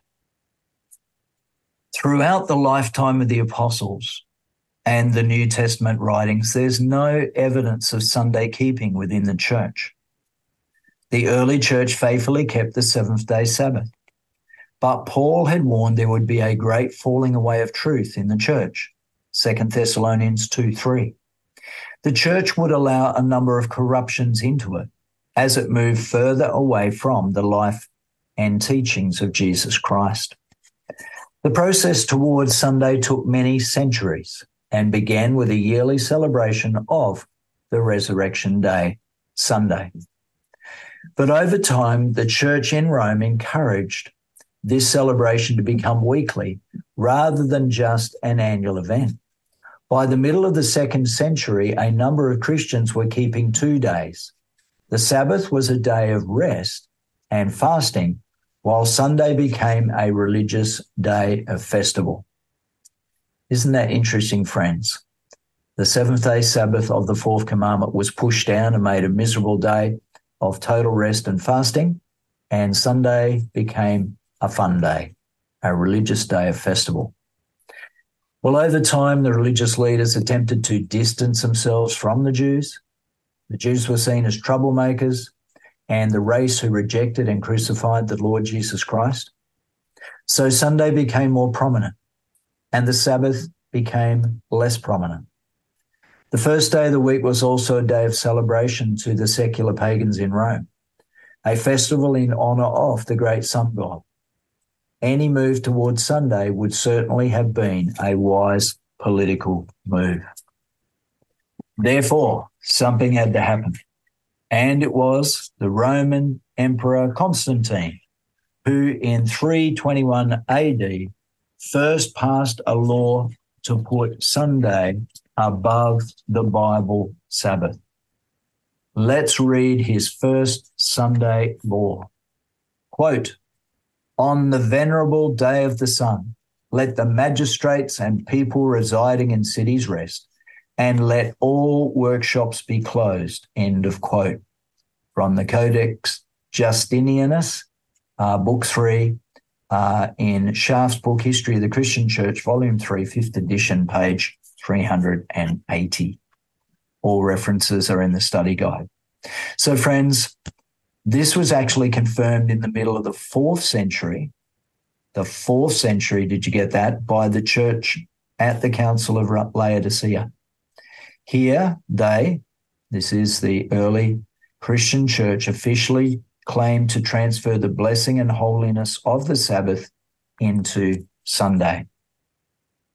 Throughout the lifetime of the apostles and the New Testament writings, there's no evidence of Sunday keeping within the church. The early church faithfully kept the seventh-day Sabbath, but Paul had warned there would be a great falling away of truth in the church, Second Thessalonians two three. The church would allow a number of corruptions into it as it moved further away from the life and teachings of Jesus Christ. The process towards Sunday took many centuries and began with a yearly celebration of the Resurrection Day, Sunday. But over time, the church in Rome encouraged this celebration to become weekly rather than just an annual event. By the middle of the second century, a number of Christians were keeping two days. The Sabbath was a day of rest and fasting, while Sunday became a religious day of festival. Isn't that interesting, friends? The seventh-day Sabbath of the fourth commandment was pushed down and made a miserable day of total rest and fasting, and Sunday became a fun day, a religious day of festival. Well, over time, the religious leaders attempted to distance themselves from the Jews. The Jews were seen as troublemakers and the race who rejected and crucified the Lord Jesus Christ. So Sunday became more prominent and the Sabbath became less prominent. The first day of the week was also a day of celebration to the secular pagans in Rome, a festival in honour of the great sun god. Any move towards Sunday would certainly have been a wise political move. Therefore, something had to happen. And it was the Roman Emperor Constantine, who in three twenty-one A D first passed a law to put Sunday above the Bible Sabbath. Let's read his first Sunday law. Quote, "On the venerable day of the sun, let the magistrates and people residing in cities rest, and let all workshops be closed." End of quote. From the Codex Justinianus, uh, Book three, uh, in Schaff's book, History of the Christian Church, Volume three, fifth edition, page three hundred eighty. All references are in the study guide. So, friends, this was actually confirmed in the middle of the fourth century. The fourth century, did you get that? By the church at the Council of Laodicea. Here, they, this is the early Christian church, officially claimed to transfer the blessing and holiness of the Sabbath into Sunday.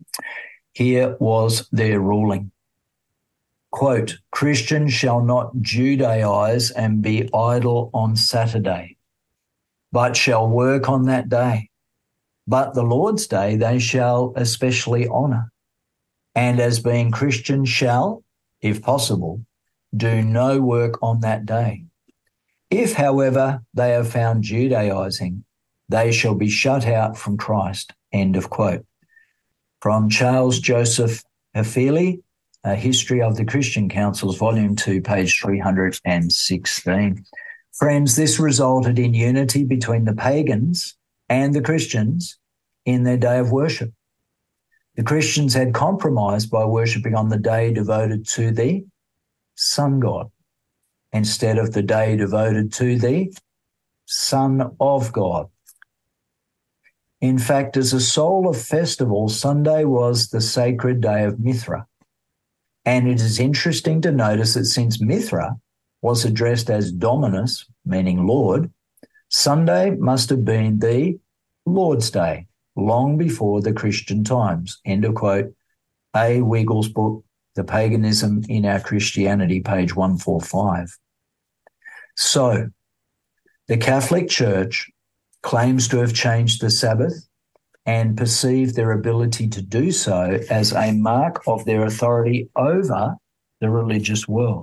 Here was their ruling. Quote, Christians shall not Judaize and be idle on Saturday, but shall work on that day. But the Lord's day they shall especially honour, and as being Christians shall, if possible, do no work on that day. If, however, they are found Judaizing, they shall be shut out from Christ. End of quote. From Charles Joseph Hefele, A History of the Christian Councils, Volume two, page three hundred sixteen. Friends, this resulted in unity between the pagans and the Christians in their day of worship. The Christians had compromised by worshipping on the day devoted to the sun god instead of the day devoted to the Son of God. In fact, as a soul of festival, Sunday was the sacred day of Mithra. And it is interesting to notice that since Mithra was addressed as Dominus, meaning Lord, Sunday must have been the Lord's Day, long before the Christian times. End of quote. A. Weagle's book, The Paganism in Our Christianity, page one forty-five. So, the Catholic Church claims to have changed the Sabbath and perceive their ability to do so as a mark of their authority over the religious world.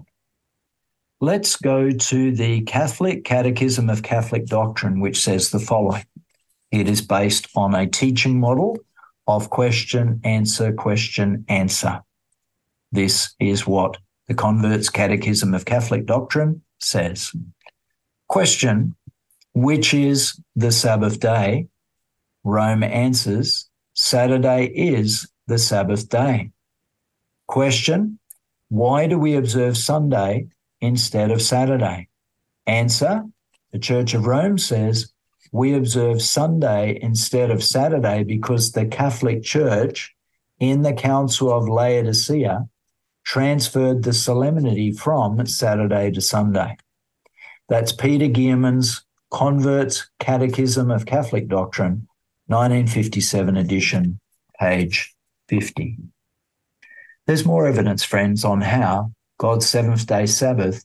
Let's go to the Catholic Catechism of Catholic Doctrine, which says the following. It is based on a teaching model of question, answer, question, answer. This is what the Convert's Catechism of Catholic Doctrine says. Question, which is the Sabbath day? Rome answers, Saturday is the Sabbath day. Question, why do we observe Sunday instead of Saturday? Answer, the Church of Rome says, we observe Sunday instead of Saturday because the Catholic Church in the Council of Laodicea transferred the solemnity from Saturday to Sunday. That's Peter Gearman's Convert's Catechism of Catholic Doctrine, nineteen fifty-seven edition, page fifty. There's more evidence, friends, on how God's seventh-day Sabbath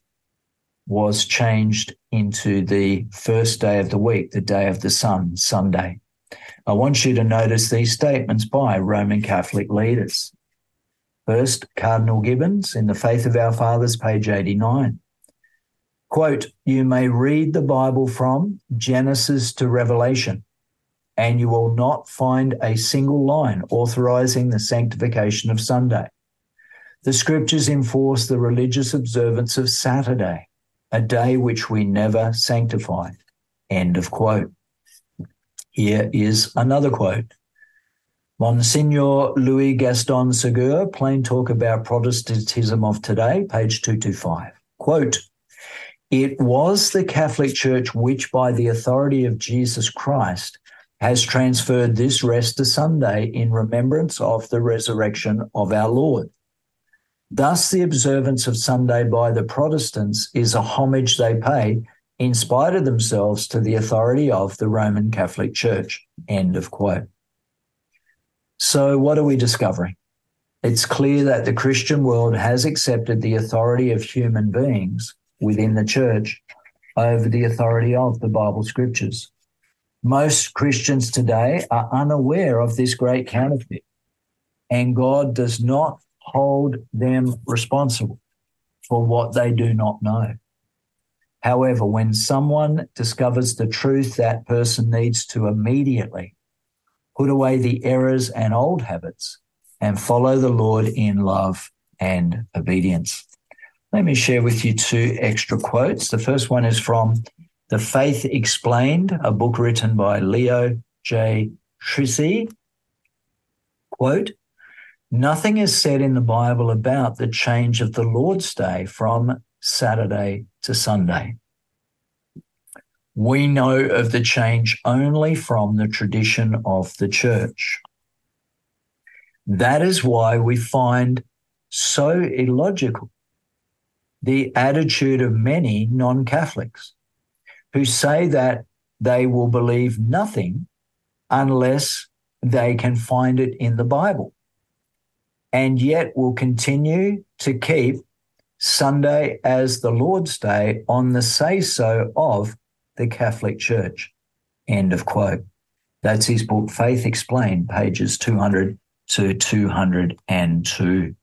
was changed into the first day of the week, the day of the sun, Sunday. I want you to notice these statements by Roman Catholic leaders. First, Cardinal Gibbons in The Faith of Our Fathers, page eighty-nine. Quote, you may read the Bible from Genesis to Revelation, and you will not find a single line authorizing the sanctification of Sunday. The scriptures enforce the religious observance of Saturday, a day which we never sanctified. End of quote. Here is another quote. Monsignor Louis Gaston Segur, Plain Talk About Protestantism of Today, page two twenty-five. Quote, it was the Catholic Church which, by the authority of Jesus Christ, has transferred this rest to Sunday in remembrance of the resurrection of our Lord. Thus, the observance of Sunday by the Protestants is a homage they pay, in spite of themselves, to the authority of the Roman Catholic Church. End of quote. So what are we discovering? It's clear that the Christian world has accepted the authority of human beings within the church over the authority of the Bible scriptures. Most Christians today are unaware of this great counterfeit, and God does not hold them responsible for what they do not know. However, when someone discovers the truth, that person needs to immediately put away the errors and old habits and follow the Lord in love and obedience. Let me share with you two extra quotes. The first one is from The Faith Explained, a book written by Leo J. Trissy. Quote, nothing is said in the Bible about the change of the Lord's Day from Saturday to Sunday. We know of the change only from the tradition of the church. That is why we find so illogical the attitude of many non-Catholics who say that they will believe nothing unless they can find it in the Bible. and yet will continue to keep Sunday as the Lord's Day on the say-so of the Catholic Church. End of quote. That's his book, Faith Explained, pages two hundred to two hundred two.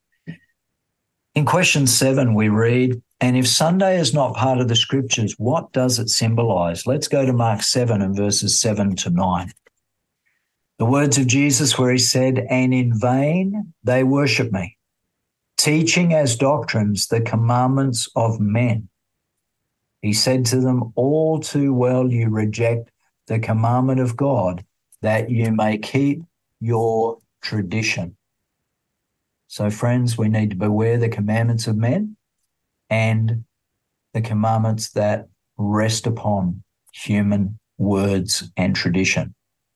In question seven, we read, and if Sunday is not part of the scriptures, what does it symbolize? Let's go to Mark seven and verses seven to nine. The words of Jesus where he said, and in vain they worship me, teaching as doctrines the commandments of men. He said to them, all too well you reject the commandment of God, that you may keep your tradition. So, friends, we need to beware the commandments of men and the commandments that rest upon human words and tradition.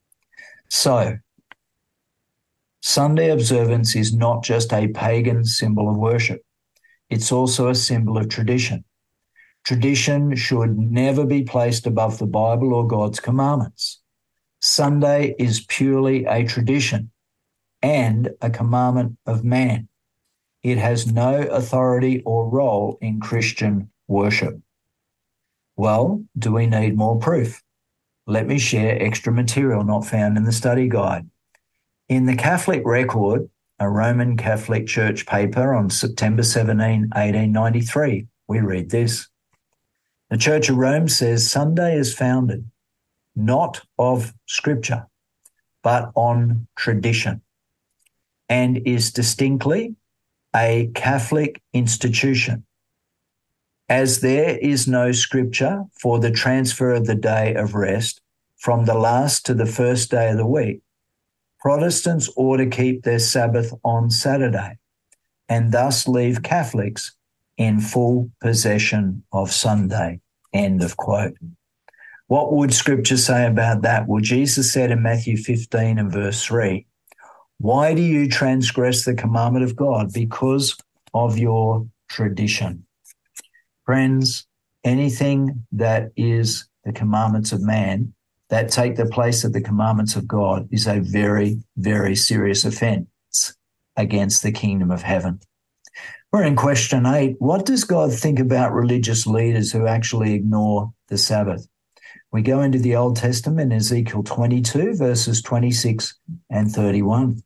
So, Sunday observance is not just a pagan symbol of worship. It's also a symbol of tradition. Tradition should never be placed above the Bible or God's commandments. Sunday is purely a tradition and a commandment of man. It has no authority or role in Christian worship. Well, do we need more proof? Let me share extra material not found in the study guide. In the Catholic Record, a Roman Catholic Church paper on September seventeenth, eighteen ninety-three, we read this. The Church of Rome says Sunday is founded not of Scripture, but on tradition, and is distinctly a Catholic institution. As there is no Scripture for the transfer of the day of rest from the last to the first day of the week, Protestants ought to keep their Sabbath on Saturday and thus leave Catholics in full possession of Sunday. End of quote. What would Scripture say about that? Well, Jesus said in Matthew fifteen and verse three, why do you transgress the commandment of God? Because of your tradition. Friends, anything that is the commandments of man that take the place of the commandments of God is a very, very serious offense against the kingdom of heaven. We're in question eight. What does God think about religious leaders who actually ignore the Sabbath? We go into the Old Testament, Ezekiel twenty-two, verses twenty-six and thirty-one.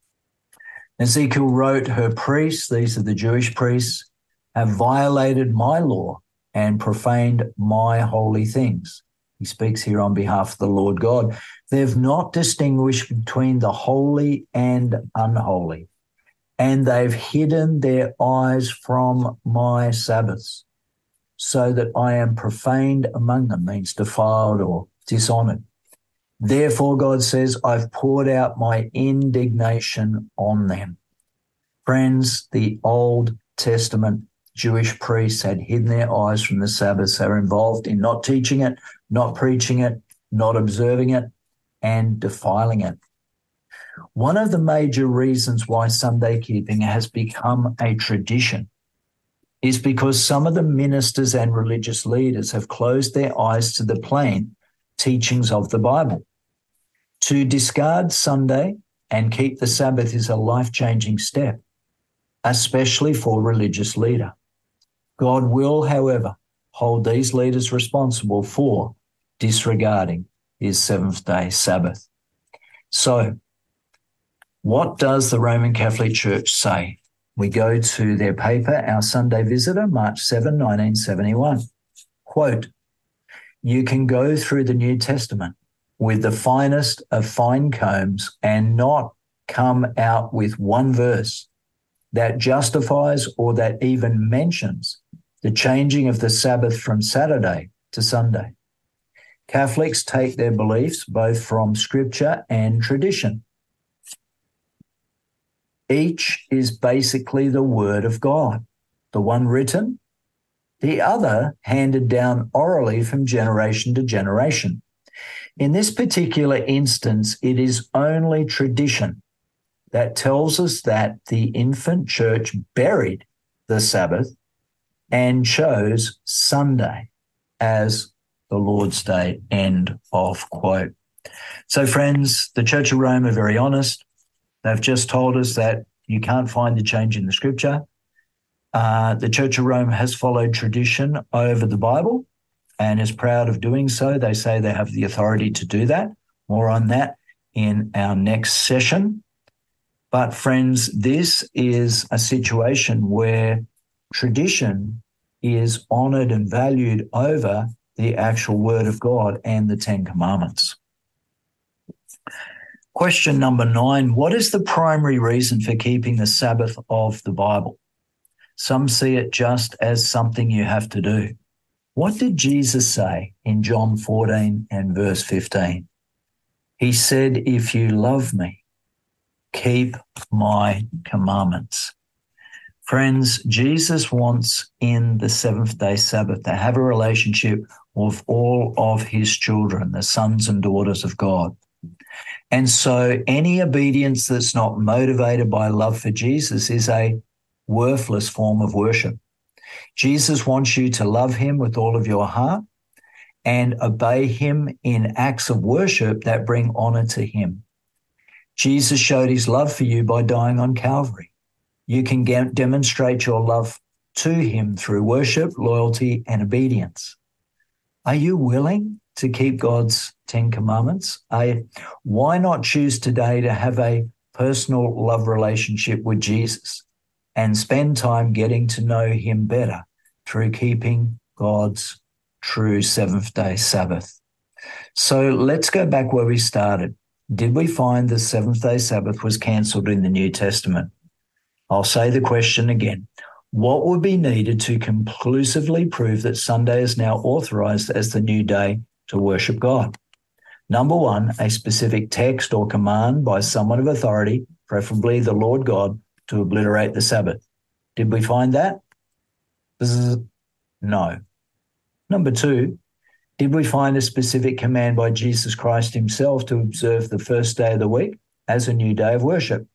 Ezekiel wrote, her priests, these are the Jewish priests, have violated my law and profaned my holy things. He speaks here on behalf of the Lord God. They've not distinguished between the holy and unholy, and they've hidden their eyes from my Sabbaths, so that I am profaned among them, means defiled or dishonored. Therefore, God says, I've poured out my indignation on them. Friends, the Old Testament Jewish priests had hidden their eyes from the Sabbaths. They were involved in not teaching it, not preaching it, not observing it, and defiling it. One of the major reasons why Sunday keeping has become a tradition is because some of the ministers and religious leaders have closed their eyes to the plain teachings of the Bible. To discard Sunday and keep the Sabbath is a life-changing step, especially for a religious leader. God will, however, hold these leaders responsible for disregarding his seventh-day Sabbath. So, what does the Roman Catholic Church say? We go to their paper, Our Sunday Visitor, March seventh, nineteen seventy-one. Quote, you can go through the New Testament with the finest of fine combs and not come out with one verse that justifies or that even mentions the changing of the Sabbath from Saturday to Sunday. Catholics take their beliefs both from Scripture and tradition. Each is basically the Word of God, the one written, the other handed down orally from generation to generation. In this particular instance, it is only tradition that tells us that the infant church buried the Sabbath and chose Sunday as the Lord's Day, end of quote. So friends, the Church of Rome are very honest. They've just told us that You can't find the change in the scripture. Uh, the Church of Rome has followed tradition over the Bible and is proud of doing so. They say they have the authority to do that. More on that in our next session. But friends, this is a situation where tradition is honoured and valued over the actual Word of God and the Ten Commandments. Question number nine, what is the primary reason for keeping the Sabbath of the Bible? Some see it just as something you have to do. What did Jesus say in John fourteen and verse fifteen? He said, if you love me, keep my commandments. Friends, Jesus wants in the seventh day Sabbath to have a relationship with all of his children, the sons and daughters of God. And so any obedience that's not motivated by love for Jesus is a worthless form of worship. Jesus wants you to love him with all of your heart and obey him in acts of worship that bring honor to him. Jesus showed his love for you by dying on Calvary. You can get, demonstrate your love to him through worship, loyalty, and obedience. Are you willing to keep God's Ten Commandments? Are, why not choose today to have a personal love relationship with Jesus and spend time getting to know him better through keeping God's true seventh-day Sabbath? So let's go back where we started. Did we find the seventh-day Sabbath was cancelled in the New Testament? I'll say the question again. What would be needed to conclusively prove that Sunday is now authorized as the new day to worship God? Number one, a specific text or command by someone of authority, preferably the Lord God, to obliterate the Sabbath. Did we find that? No. Number two, did we find a specific command by Jesus Christ himself to observe the first day of the week as a new day of worship?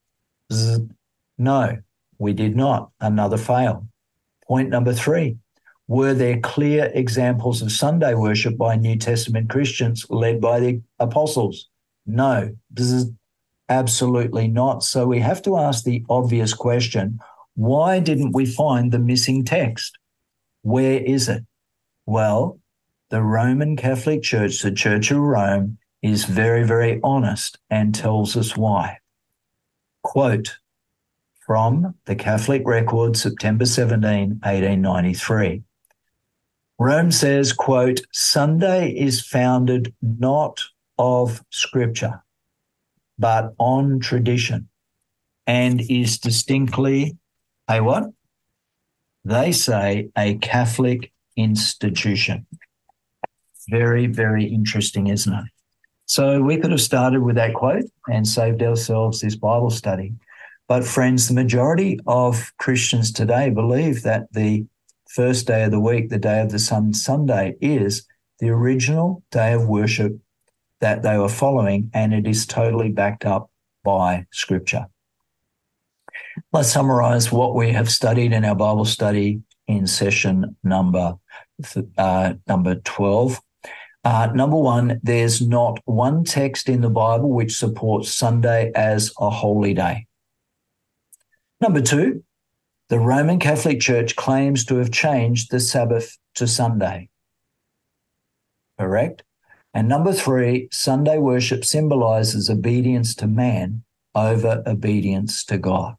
No, we did not. Another fail. Point number three, were there clear examples of Sunday worship by New Testament Christians led by the apostles? No, this is absolutely not. So we have to ask the obvious question, why didn't we find the missing text? Where is it? Well, the Roman Catholic Church, the Church of Rome, is very, very honest and tells us why. Quote from the Catholic Record, September seventeenth, eighteen ninety-three. Rome says, quote, Sunday is founded not of Scripture, but on tradition, and is distinctly a what? They say a Catholic institution. Very, very interesting, isn't it? So we could have started with that quote and saved ourselves this Bible study. But friends, the majority of Christians today believe that the first day of the week, the day of the sun, Sunday, is the original day of worship that they were following, and it is totally backed up by Scripture. Let's summarize what we have studied in our Bible study in session number uh, number twelve. Uh, number one, there's not one text in the Bible which supports Sunday as a holy day. Number two, the Roman Catholic Church claims to have changed the Sabbath to Sunday. Correct? And number three, Sunday worship symbolizes obedience to man over obedience to God.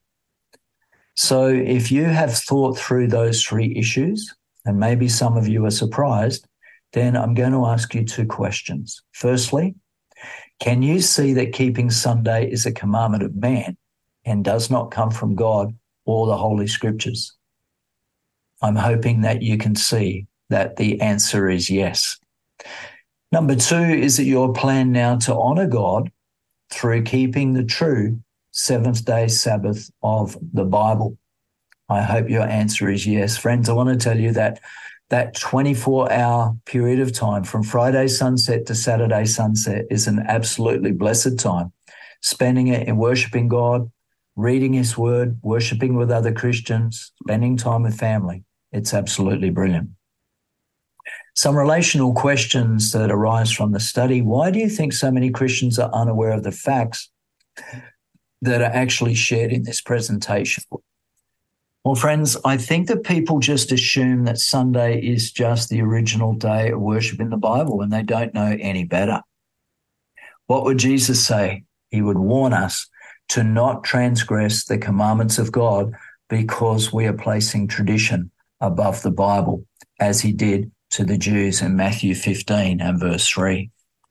So if you have thought through those three issues, and maybe some of you are surprised, then I'm going to ask you two questions. Firstly, can you see that keeping Sunday is a commandment of man and does not come from God or the Holy Scriptures? I'm hoping that you can see that the answer is yes. Number two, is it your plan now to honor God through keeping the true seventh-day Sabbath of the Bible? I hope your answer is yes. Friends, I want to tell you that that twenty-four hour period of time from Friday sunset to Saturday sunset is an absolutely blessed time. Spending it in worshiping God, reading his word, worshiping with other Christians, spending time with family. It's absolutely brilliant. Some relational questions that arise from the study. Why do you think so many Christians are unaware of the facts that are actually shared in this presentation? Well, friends, I think that people just assume that Sunday is just the original day of worship in the Bible, and they don't know any better. What would Jesus say? He would warn us to not transgress the commandments of God because we are placing tradition above the Bible, as he did to the Jews in Matthew fifteen and verse three.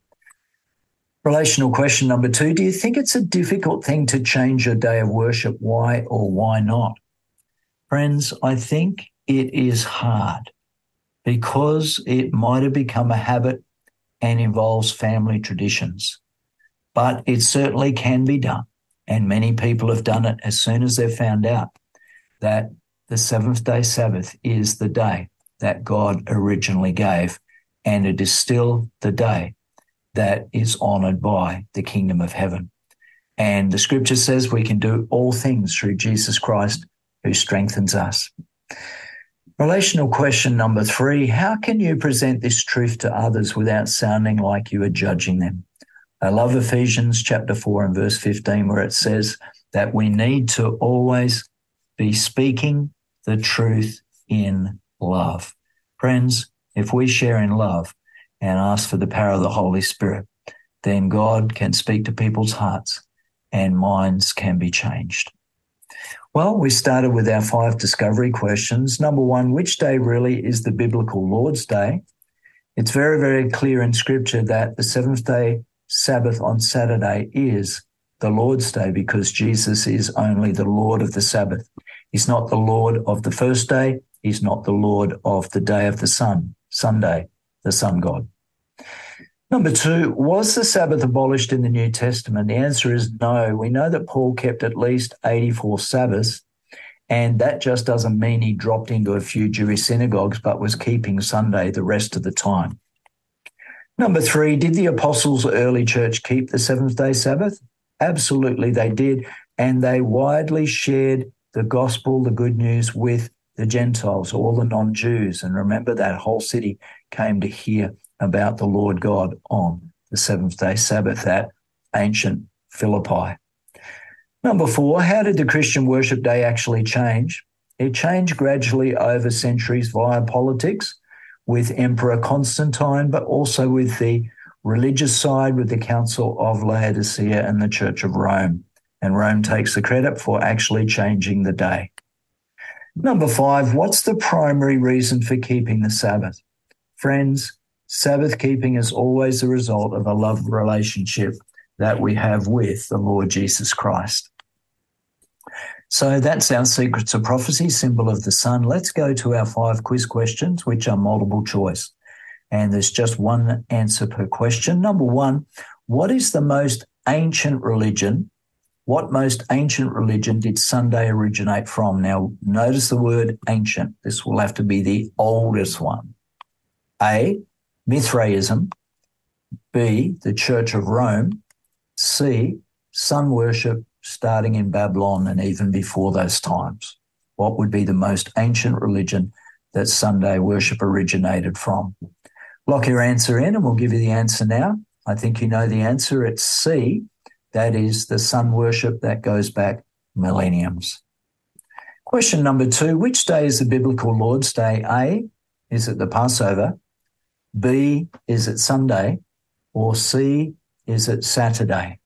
Relational question number two, do you think it's a difficult thing to change your day of worship? Why or why not? Friends, I think it is hard because it might have become a habit and involves family traditions. But it certainly can be done, and many people have done it as soon as they've found out that the seventh-day Sabbath is the day that God originally gave, and it is still the day that is honoured by the kingdom of heaven. And the scripture says we can do all things through Jesus Christ who strengthens us. Relational question number three, how can you present this truth to others without sounding like you are judging them? I love Ephesians chapter four and verse fifteen, where it says that we need to always be speaking the truth in love. Friends, if we share in love and ask for the power of the Holy Spirit, then God can speak to people's hearts and minds can be changed. Well, we started with our five discovery questions. Number one, which day really is the biblical Lord's Day? It's very, very clear in Scripture that the seventh-day Sabbath on Saturday is the Lord's Day because Jesus is only the Lord of the Sabbath. He's not the Lord of the first day. He's not the Lord of the day of the sun, Sunday, the sun god. Number two, was the Sabbath abolished in the New Testament? The answer is no. We know that Paul kept at least eighty-four Sabbaths, and that just doesn't mean he dropped into a few Jewish synagogues but was keeping Sunday the rest of the time. Number three, did the apostles' early church keep the seventh-day Sabbath? Absolutely they did, and they widely shared the gospel, the good news, with the Gentiles, all the non-Jews. And remember, that whole city came to hear about the Lord God on the seventh-day Sabbath at ancient Philippi. Number four, how did the Christian worship day actually change? It changed gradually over centuries via politics with Emperor Constantine, but also with the religious side with the Council of Laodicea and the Church of Rome. And Rome takes the credit for actually changing the day. Number five, what's the primary reason for keeping the Sabbath? Friends, Sabbath keeping is always the result of a love relationship that we have with the Lord Jesus Christ. So that's our Secrets of Prophecy, symbol of the sun. Let's go to our five quiz questions, which are multiple choice. And there's just one answer per question. Number one, what is the most ancient religion? What most ancient religion did Sunday originate from? Now, notice the word ancient. This will have to be the oldest one. A, Mithraism. B, the Church of Rome. C, sun worship starting in Babylon and even before those times. What would be the most ancient religion that Sunday worship originated from? Lock your answer in and we'll give you the answer now. I think you know the answer. It's C. That is the sun worship that goes back millenniums. Question number two, which day is the biblical Lord's Day? A, is it the Passover? B, is it Sunday? Or C, is it Saturday?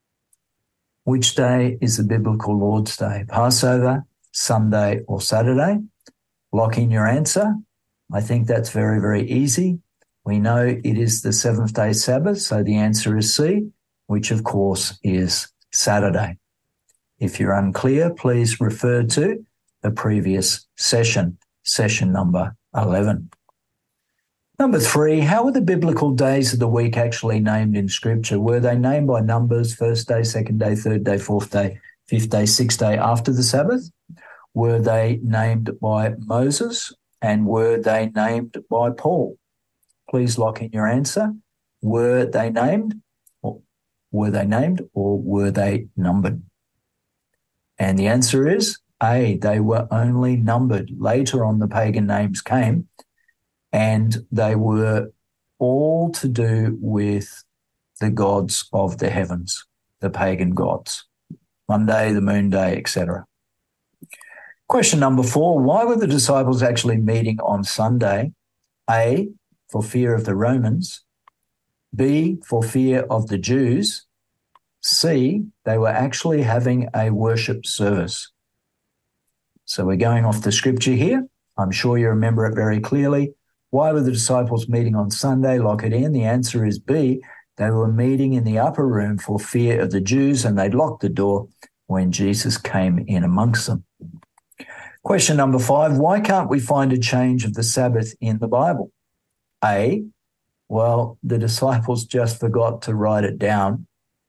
Which day is the biblical Lord's Day? Passover, Sunday, or Saturday? Lock in your answer. I think that's very, very easy. We know it is the seventh-day Sabbath, so the answer is C, which of course is Saturday. If you're unclear, please refer to the previous session, session number eleven. Number three, how were the biblical days of the week actually named in Scripture? Were they named by numbers, first day, second day, third day, fourth day, fifth day, sixth day after the Sabbath? Were they named by Moses? And were they named by Paul? Please lock in your answer. Were they named? Or were they named or were they numbered? And the answer is A, they were only numbered. Later on, the pagan names came, and they were all to do with the gods of the heavens, the pagan gods. Monday, the moon day, et cetera. Question number four, why were the disciples actually meeting on Sunday? A, for fear of the Romans. B, for fear of the Jews. C, they were actually having a worship service. So we're going off the scripture here. I'm sure you remember it very clearly. Why were the disciples meeting on Sunday? Lock it in. The answer is B. They were meeting in the upper room for fear of the Jews, and they'd locked the door when Jesus came in amongst them. Question number five, why can't we find a change of the Sabbath in the Bible? A, well, the disciples just forgot to write it down.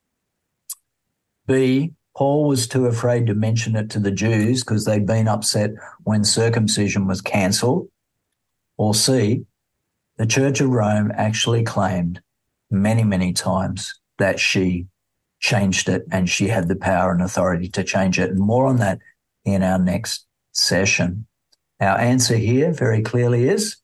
B, Paul was too afraid to mention it to the Jews because they'd been upset when circumcision was cancelled. Or C, the Church of Rome actually claimed many, many times that she changed it and she had the power and authority to change it. And more on that in our next session. Our answer here very clearly is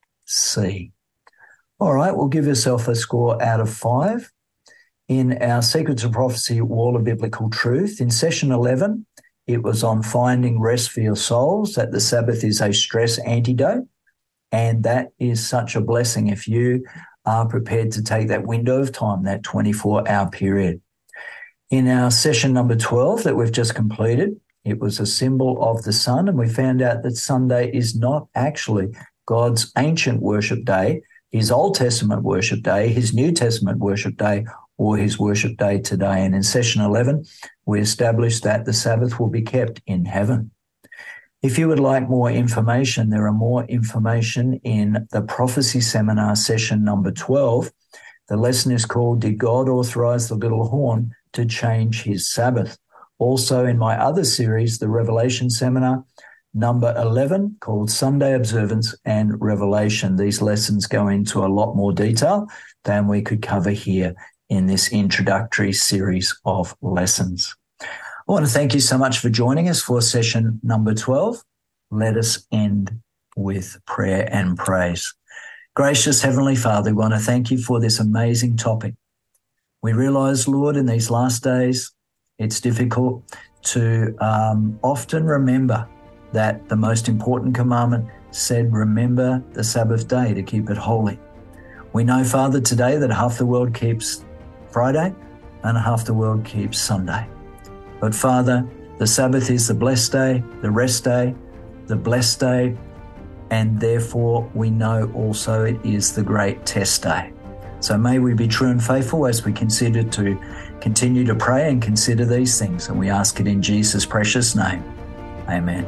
C. All right, we'll give yourself a score out of five. In our Secrets of Prophecy Wall of Biblical Truth, in session eleven, it was on finding rest for your souls, that the Sabbath is a stress antidote. And that is such a blessing if you are prepared to take that window of time, that twenty-four hour period. In our session number twelve that we've just completed, it was a symbol of the sun, and we found out that Sunday is not actually God's ancient worship day, his Old Testament worship day, his New Testament worship day, or his worship day today. And in session eleven, we established that the Sabbath will be kept in heaven. If you would like more information, there are more information in the Prophecy Seminar session number twelve. The lesson is called, Did God Authorize the Little Horn to Change His Sabbath? Also in my other series, the Revelation Seminar number eleven, called Sunday Observance and Revelation. These lessons go into a lot more detail than we could cover here in this introductory series of lessons. I want to thank you so much for joining us for session number twelve. Let us end with prayer and praise. Gracious Heavenly Father, we want to thank you for this amazing topic. We realize, Lord, in these last days, it's difficult to um, often remember that the most important commandment said, remember the Sabbath day to keep it holy. We know, Father, today that half the world keeps Friday and half the world keeps Sunday. But Father, the Sabbath is the blessed day, the rest day, the blessed day, and therefore we know also it is the great test day. So may we be true and faithful as we consider to continue to pray and consider these things. And we ask it in Jesus' precious name. Amen.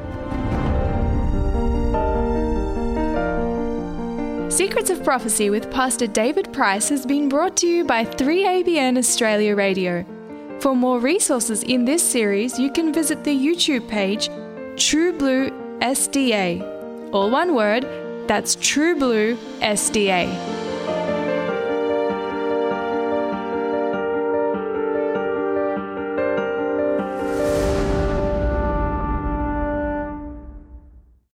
Secrets of Prophecy with Pastor David Price has been brought to you by three A B N Australia Radio. For more resources in this series, you can visit the YouTube page True Blue S D A. All one word, that's True Blue S D A.